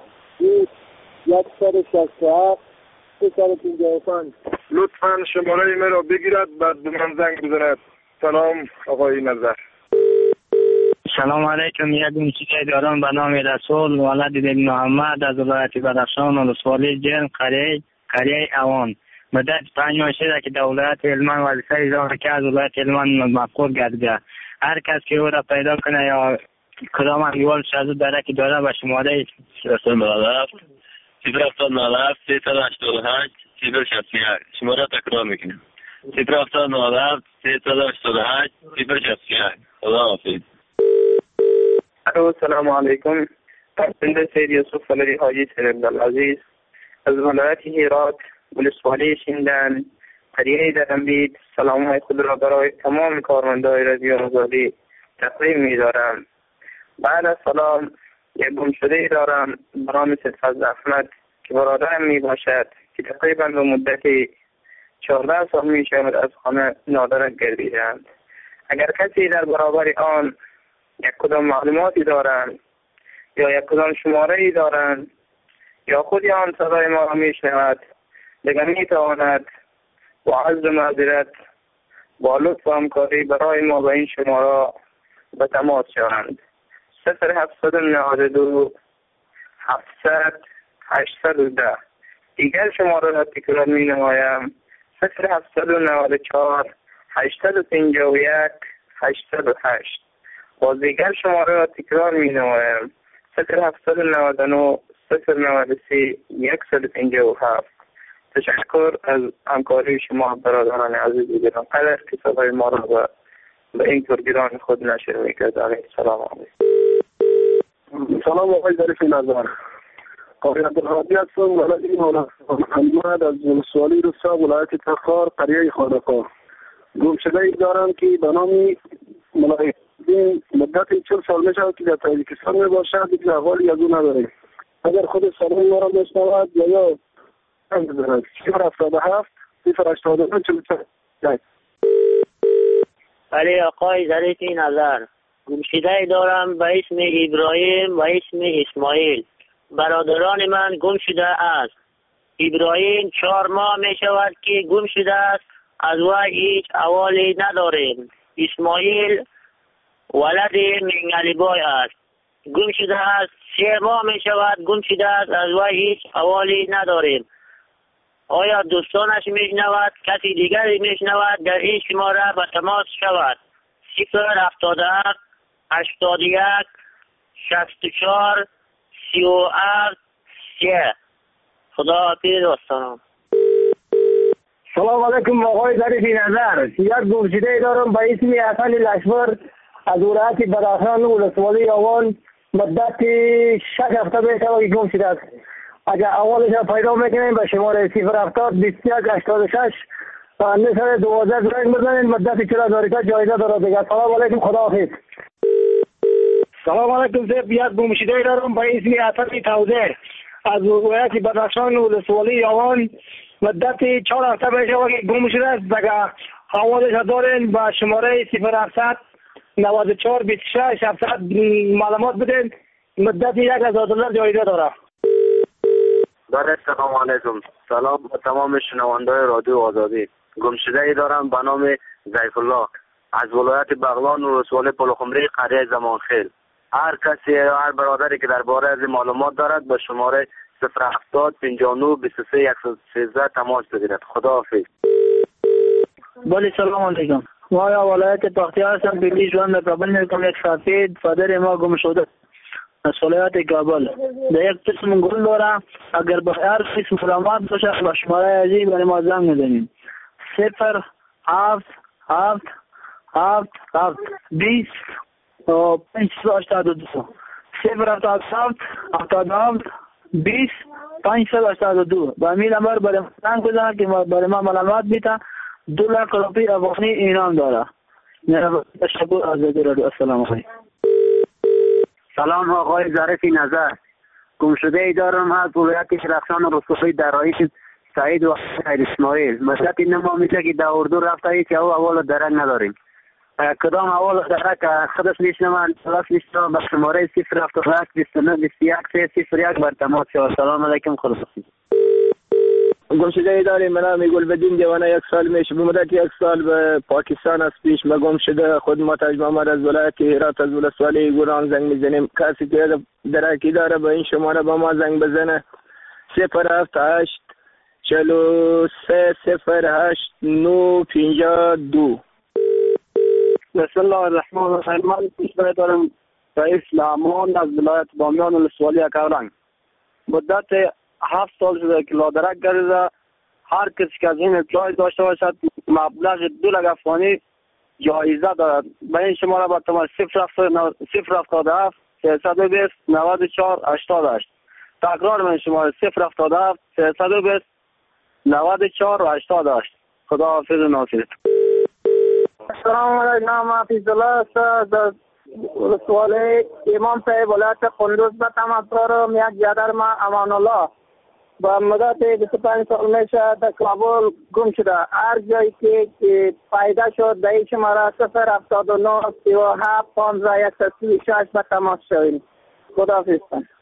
167 355. لطفا شماره من را بگیرد بعد به من زنگ بزند. سلام آقای نظر. سلام علیکم. یک گمشده دارم به نام رسول ولد بن محمد از ولایت بدخشان ولسوالی جرم قریه اوان. مدت 5 ماه شده که در ولایت هلمند وظیفه اجرا که از ولایت هلمند مفقود گردیده. هر کس که او را پیدا کنه یا کدام امیوال شد درکی داره و شماره 097 097 388 061 شماره تکرار میکنم 097 388 061. خدا حافظ. السلام علیکم. بنده سید یوسف فلری حاجی سید عبدالعزیز از ولایت هرات ولسوالی شیندن قریه درنبید سلام های خود را برای تمام کارمندای رادیو آزادی تقدیم می دارم. بعد از سلام یک گم شده ای دارم به نام سید فضل احمد که برادرم می باشد که تقریبا به مدت 14 سال می شود از خانه نادرک گردیدند. اگر کسی در برابر آن یک کدام معلوماتی دارند یا یک کدام شماره ای دارند یا خود آن صدای ما می شنود دیگر می تواند با عرض معذرت با لطف و همکاری برای ما به این شماره به تماس شوند. 0792 700 810. دیگر شماره را تکرار می نمایم 0794 851 808. باز دیگر شماره را تکرار می نمایم 0799 093 157. تشکر از همکاری شما برادران عزیز گرامی قدر که صدای ما را به این گران خود نشر میکرد. سلام علیکم. سلام آقای ظریف نظر. قاری عبدالهادی هستم. ولایت محمد از ولسوالی روستا ولایت تخار قریه خانقاه. گمشده ای دارم که به نام ملاحظین مدت 40 سال میشود که در تاجیکستان می باشد. دیگه احوالی از او نداریم. اگر خود صدای ما را بشنود یا 077 082 44. ولی آقای ظریف نظر گمشده ای دارم به اسم ابراهیم و اسم اسماعیل. برادران من گم شده است. ابراهیم 4 ماه می شود که گم شده است. از وی هیچ احوالی نداریم. اسماعیل ولد منگلی بای است. گم شده است. 3 ماه می شود گم شده است. از وی هیچ احوالی نداریم. آیا دوستانش میشنود؟ کسی دیگری میشنود؟ در این شماره به تماس شود 077 81 64 37 3. خدا حافظ و سلام. سلام علیکم آقای ظریف نظر. یک گمشده دارم به اسم حسن لشکر از ولایت بدخشان ولسوالی آوان مدت 6 هفته میشود که گم شده است. اگر اولش پیدا میکنیم به شماره 070 21 86 نصر 12 زنگ بزنید. مدت 40,000 جایزه دارد دیگه. سلام علیکم. خداحافظ. سلام علیکم. یک گمشده دارم به اسم حسن توزیع از ولایت بدخشان ولسوالی آوان مدت 4 هفته میشود که گم شده است. دیگه حوالش دارین به شماره 0700 94 26 700 معلومات بدین. مدت 1,000 دلار جایزه داره. سلام علیکم. سلام به تمام شنونده‌های رادیو آزادی. گمشده ای دارم به نام ضیف الله از ولایت بغلان و ولسوالی پلخمری قریه زمانخیل. هر کسی یا هر برادری که درباره از معلومات دارد به شماره 070 59 23 113 تماس بگیرد. خداحافظ. بله سلام علیکم. ما یا ولایت پختیار هستم. بلی جوان در کابل میکنم. یک سفید فادر ما گم شده از ولایت کابل. در یک قسم گل دارم. اگر به هر قسم معلومات باشه با شماره ازی برای ما زنگ میزنیم 077 77 20 582 077 77 20 582. با این نمبر برای ما زنگ بزنید که برای ما معلومات بیده. 2 لک روپیه افغانی انعام داره. تشکر از رادیو. السلام علیکم. سلام آقای ظریف نظر. گمشده ای دارم از ولایت شرقشان و رسوخی در رئیس سعید و اسماعیل. مدت 9 ماه میشه که در اردو رفته ای که او اول درک نداریم. کدام اول درک خودش میشنم پلاس میشنم به شماره 078 29 21 301 بر تماس شد. سلام علیکم. خداحافظ. گمشده ای داریم. من نام گلبدین جوانه 1 سال میشه. به مدت 1 سال به پاکستان از پیش ما گم شده. خود ما تاج محمد از ولایت هرات از ولسوالی گوران زنگ میزنیم. کسی که درکی داره به این شماره با ما زنگ بزنه 078 43 08 952. بسم الله الرحمن الرحیم. من گمشده دارم رئیس لامان از ولایت بامیان ولسوالی اکورنگ. مدت 7 سال شده که لادرک گردیده. هر کسی که از این اطلاعی داشته باشد مبلغ 2 لک افغانی جایزه دارد. به این شماره با تماس 077 320 94 88. تکرار من شماره 077 320 94 88. خدا حافظ ناصر. السلام علیکم. نام حفیظ الله است. در ولسوالی امام صاحب ولایت کندوز به تمام یک جادر ما امان الله با مدت 25 سال میشه در کابل گم شده. هر جایی که پیدا شد در این شماره 079 37 15 136 به تماس شوید. خدا حافظ.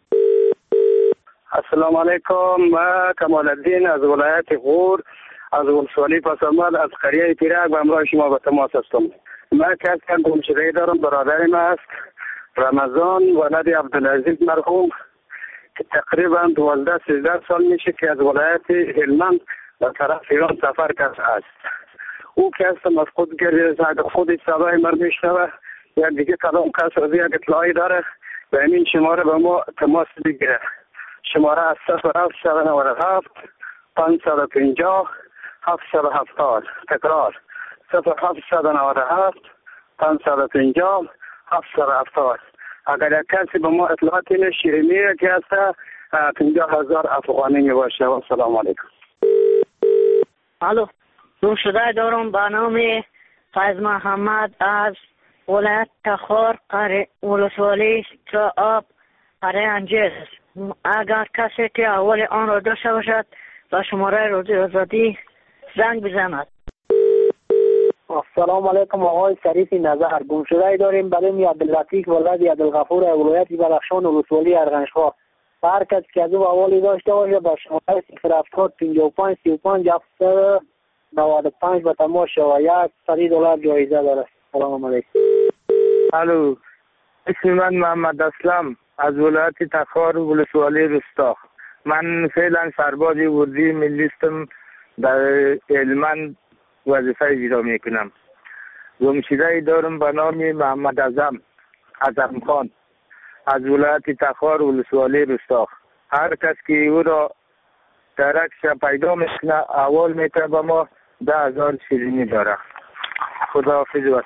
السلام علیکم. من کمال الدین از ولایت غور از ولسوالی پسامال از قریه پیرک به همراه شما به تماس هستم. من کسی گم شده دارم. برادر ما است رمضان ولد عبدالعزیز مرحوم که تقریبا 12-13 سال میشه که از ولایت هلمند به طرف ایران سفر کرده است. او کسی مفقود گردیده. اگر خودی صدای من میشنوه یا دیگه کدام کس از یک اطلاعی داره به این شماره به ما تماس بگیره. شماره از 0797 550 770. تکرار 0797 550 770. اگر یک کسی به ما اطلاعاتی شیرینی که هست 50,000 افغانی می باشه. و سلام علیکم. الو، گم شده دارم به نام فیض محمد از ولایت تخار ولسوالی آب قریه انجیز. اگر کسی که اول آن را داشته باشد به شماره رادیو آزادی زنگ بزند. السلام علیکم. آقای شریف نظر. گم شده داریم برای عبداللطیف ولد عبدالغفور ولایت بدخشان ولسوالی ارغنجخواه. هر کسی که از او اوالی داشته باشه به شماره 070 55 35 795 به تماس شود. $100 جایزه داره. سلام علیکم. الو، اسم من محمد اسلم از ولایت تخار ولسوالی رستاخ. من فعلا سرباز اردوی ملیستم در هلمند وظیفه اجرا میکنم. گمشده دارم به نام محمد اعظم خان از ولایت تخار ولسوالی رستاخ. هر کس که او را درکش پیدا میکنه اول میتونه به ما 10,000 شیرینی داره. خداحافظ و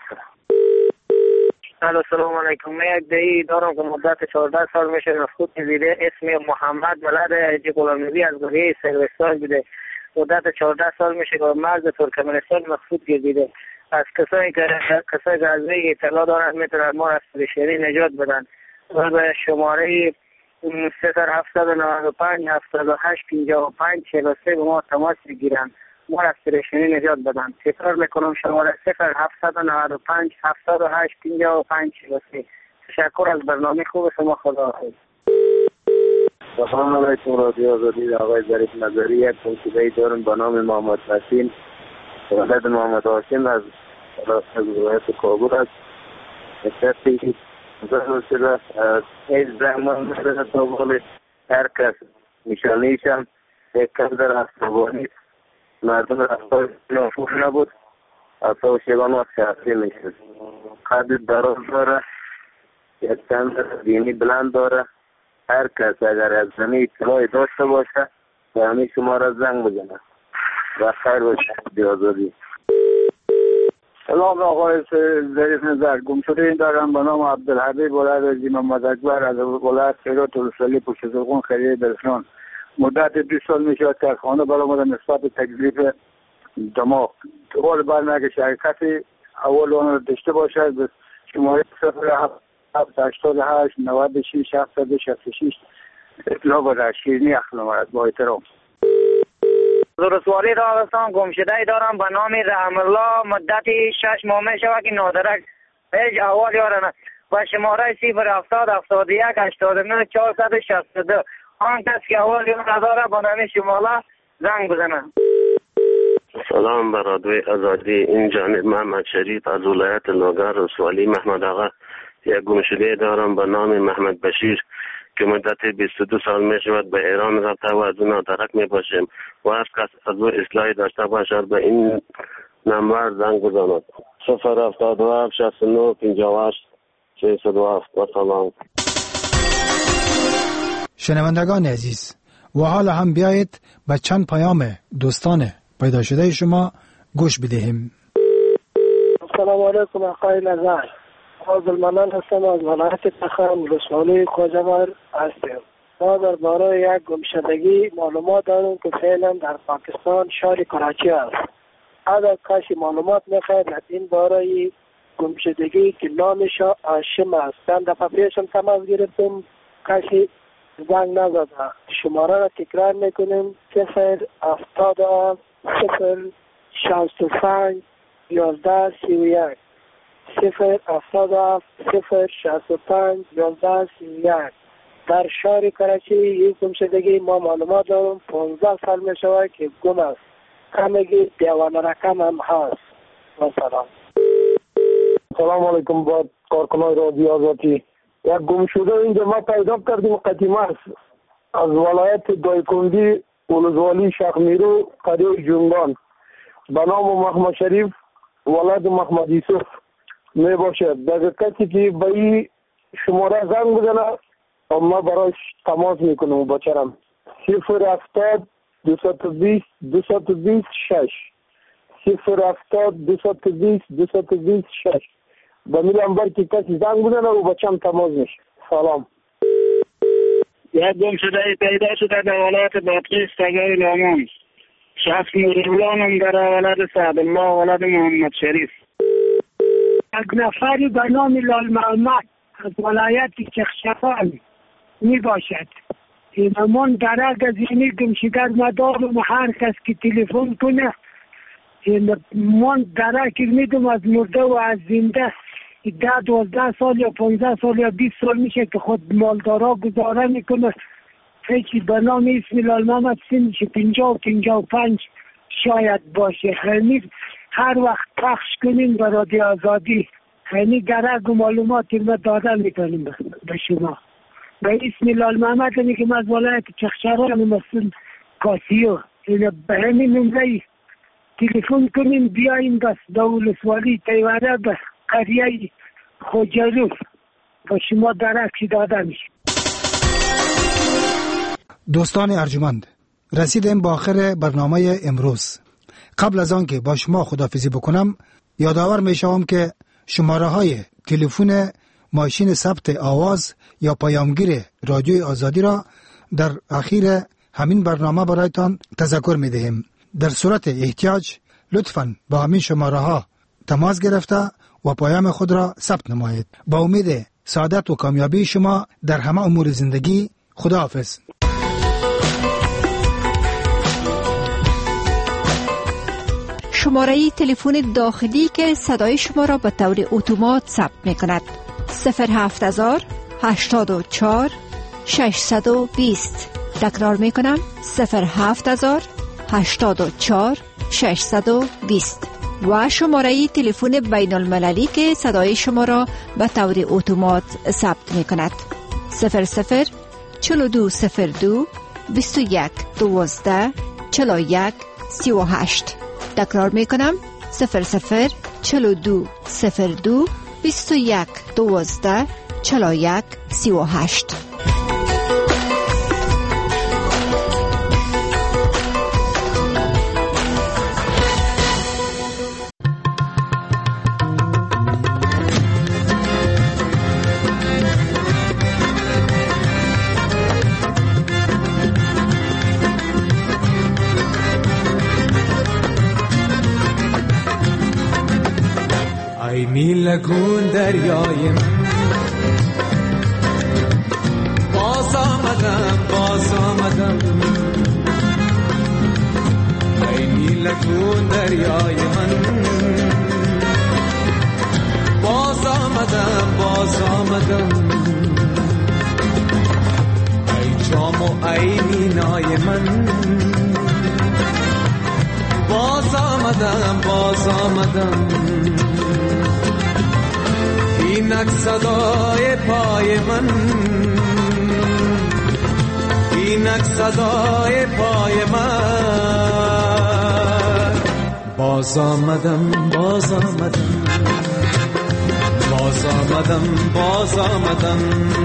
السلام علیکم. من یک دهی دارم که مدت 14 سال میشه مفقود گردیده. اسم محمد ولد حاجی غلامنبی از قریه سروستان بوده. مدت 14 سال میشه که مرز ترکمنستان مفقود گردیده. از کسایی که از وی اطلاع دارند میتونن ما از شیرین نجات بدن. و به شماره 0795 78 55 43 به ما تماس بگیرن. ما از پریشانی نجات بدن. تکرار میکنم شماره 0795 78 55 43. تشکر از برنامه خوب شما. خداحافظ. سلام علیکم. رادیو آزادی. آقای ظریف نظری. یک گمشده دارم به نام محمد نسیم ولد محمد هاشم از ولایت کابل است. کسی زن شده هیچ زمان نشده تا بال هر کس نشانیشم یک کم در هستوانی مردم رفتار نافوش نبود. اصلا شیبان وقت شخصی میشد. قد دراز داره. یک چند دینی بلند داره. هر کس اگر از زمین اطلاعی داشته باشه به همین شما را زنگ بزنه. و خیر باشه. بیازادی. سلام آقای ظریف نظر. گم شده این دارم به نام عبدالحبیب ولد حاجی محمد اکبر از ولایت سیرات ولسوالی پشت زرغون خریه درخشان. مدت 2 سال میشه که خانه برآمده نسبت به تکلیف دماغ. اول برنامه شرکتی اول آن را داشته باشد به شماره 0788 96 766 اطلاع بده. شیرینی اخلاق با احترام. ولسوالی راغستان. گمشده دارم به نام رحم الله. مدتی 6 ماه می شود که نادرک هیچ احوال یارم و شماره 070 71 89 462. آن کس که احوال یارم داره با نام شماله زنگ بزنه. سلام بر رادیوی آزادی. این جانب محمد شریف از ولایت لوگر ولسوالی محمد آقا. یک گمشده دارم به نام محمد بشیر که مدت 22 سال می شود به ایران رفته و از اون نادرک می باشیم و هر کس از او اصلاحی داشته باشد به این نمبر زنگ بزند. 077 69 58 607 سلام. شنوندگان عزیز، و حالا هم بیایید به چند پیام دوستان پیدا شده شما گوش بدهیم. السلام علیکم آقای نظر. عبدالمنان هستم از ولایت تخم، ولسوالی خواجه‌بر هستم. ما درباره یک گمشدگی معلومات داریم که فعلا در پاکستان شهر کراچی است. اگر کسی معلومات میخواهد در این باره گمشدگی که نامش هاشم است، چند دفعه پیشم تماس گرفتیم، کسی زنگ نزده. شماره را تکرار میکنیم 070 065 1131 070 065 1131. در شهر کراچی یک گمشدگی ما معلومات داریم 15 سال می شود که گم است. همگی دیوانه رقم هم هست. سلام. سلام علیکم. با کارکنان رادیو آزادی، یک گمشده اینجا ما پیدا کردیم قدیمه است، از ولایت دایکندی ولسوالی شیخ میرو قریه جنگان، به نام محمد شریف ولد محمد یوسف می باشد. در کسی که به این شماره زنگ بزنه ما برایش تماس میکنم. بچرم 070 220 226 070 220 226. به میل انبار که کسی زنگ بزنه و بچم تماس میشه. سلام. یک گمشده پیدا شده در ولایت بادغیس تگاه لامان، شخص نورالله در ولد سعدالله ولد محمد شریف. یک نفری به نام لال محمد از ولایت چخشقان می باشد. اینمان درک از اینی گمشدر مدارم، هر کس که تلفن کنه من درک میدم از مرده و از زنده 12 سال یا 15 سال یا 20 سال میشه که خود مالدارا گزاره میکنه. هیچی به نام اسم لال محمد سنش 50-55 شاید باشه. خیلی هر وقت پخش کنیم به رادیو آزادی، خیلی درک و معلومات ما دادن میکنیم به شما. به اسم لال محمد میگم از ولایت چخشران مثل کاسیو. به همین نمره تلفن کنیم بیاییم بس دولسوالی تیوره به قریه خوجروف با شما درک داده میشه. دوستان ارجمند، رسیدیم به آخر برنامه امروز. قبل از آن که با شما خداحافظی بکنم، یادآور میشم که شماره های تلفن ماشین ثبت آواز یا پیامگیر رادیوی آزادی را در اخیر همین برنامه برایتان تذکر میدهیم. در صورت احتیاج لطفاً با همین شماره ها تماس گرفته و پیام خود را ثبت نمایید. با امید سعادت و کامیابی شما در همه امور زندگی. خداحافظ. شماره تلفن داخلی که صدای شما را به طور اتومات ثبت می کند 07000 84 620. تکرار می کنم 07000 84 620. و شماره تلفن بین المللی که صدای شما را به طور اتومات ثبت می کند 00 4202 21 12 41 38. تکرار می کنم 00 4202 21 12 41 38. ای میلگون دریای من، باز آمدم ای میلگون دریای من، باز آمدم ای جام و ای مینای من، باز آمدم اینک صدای پای من، اینک صدای پای من، باز آمدم باز آمدم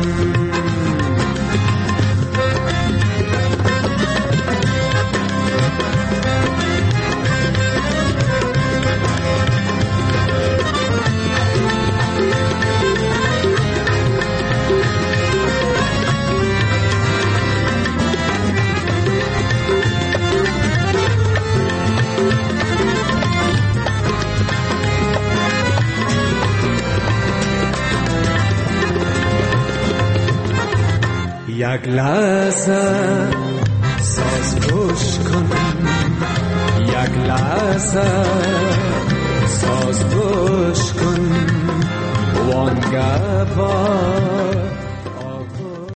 یک لحظه ساز گوش کن، یک لحظه ساز گوش کن، وانگه با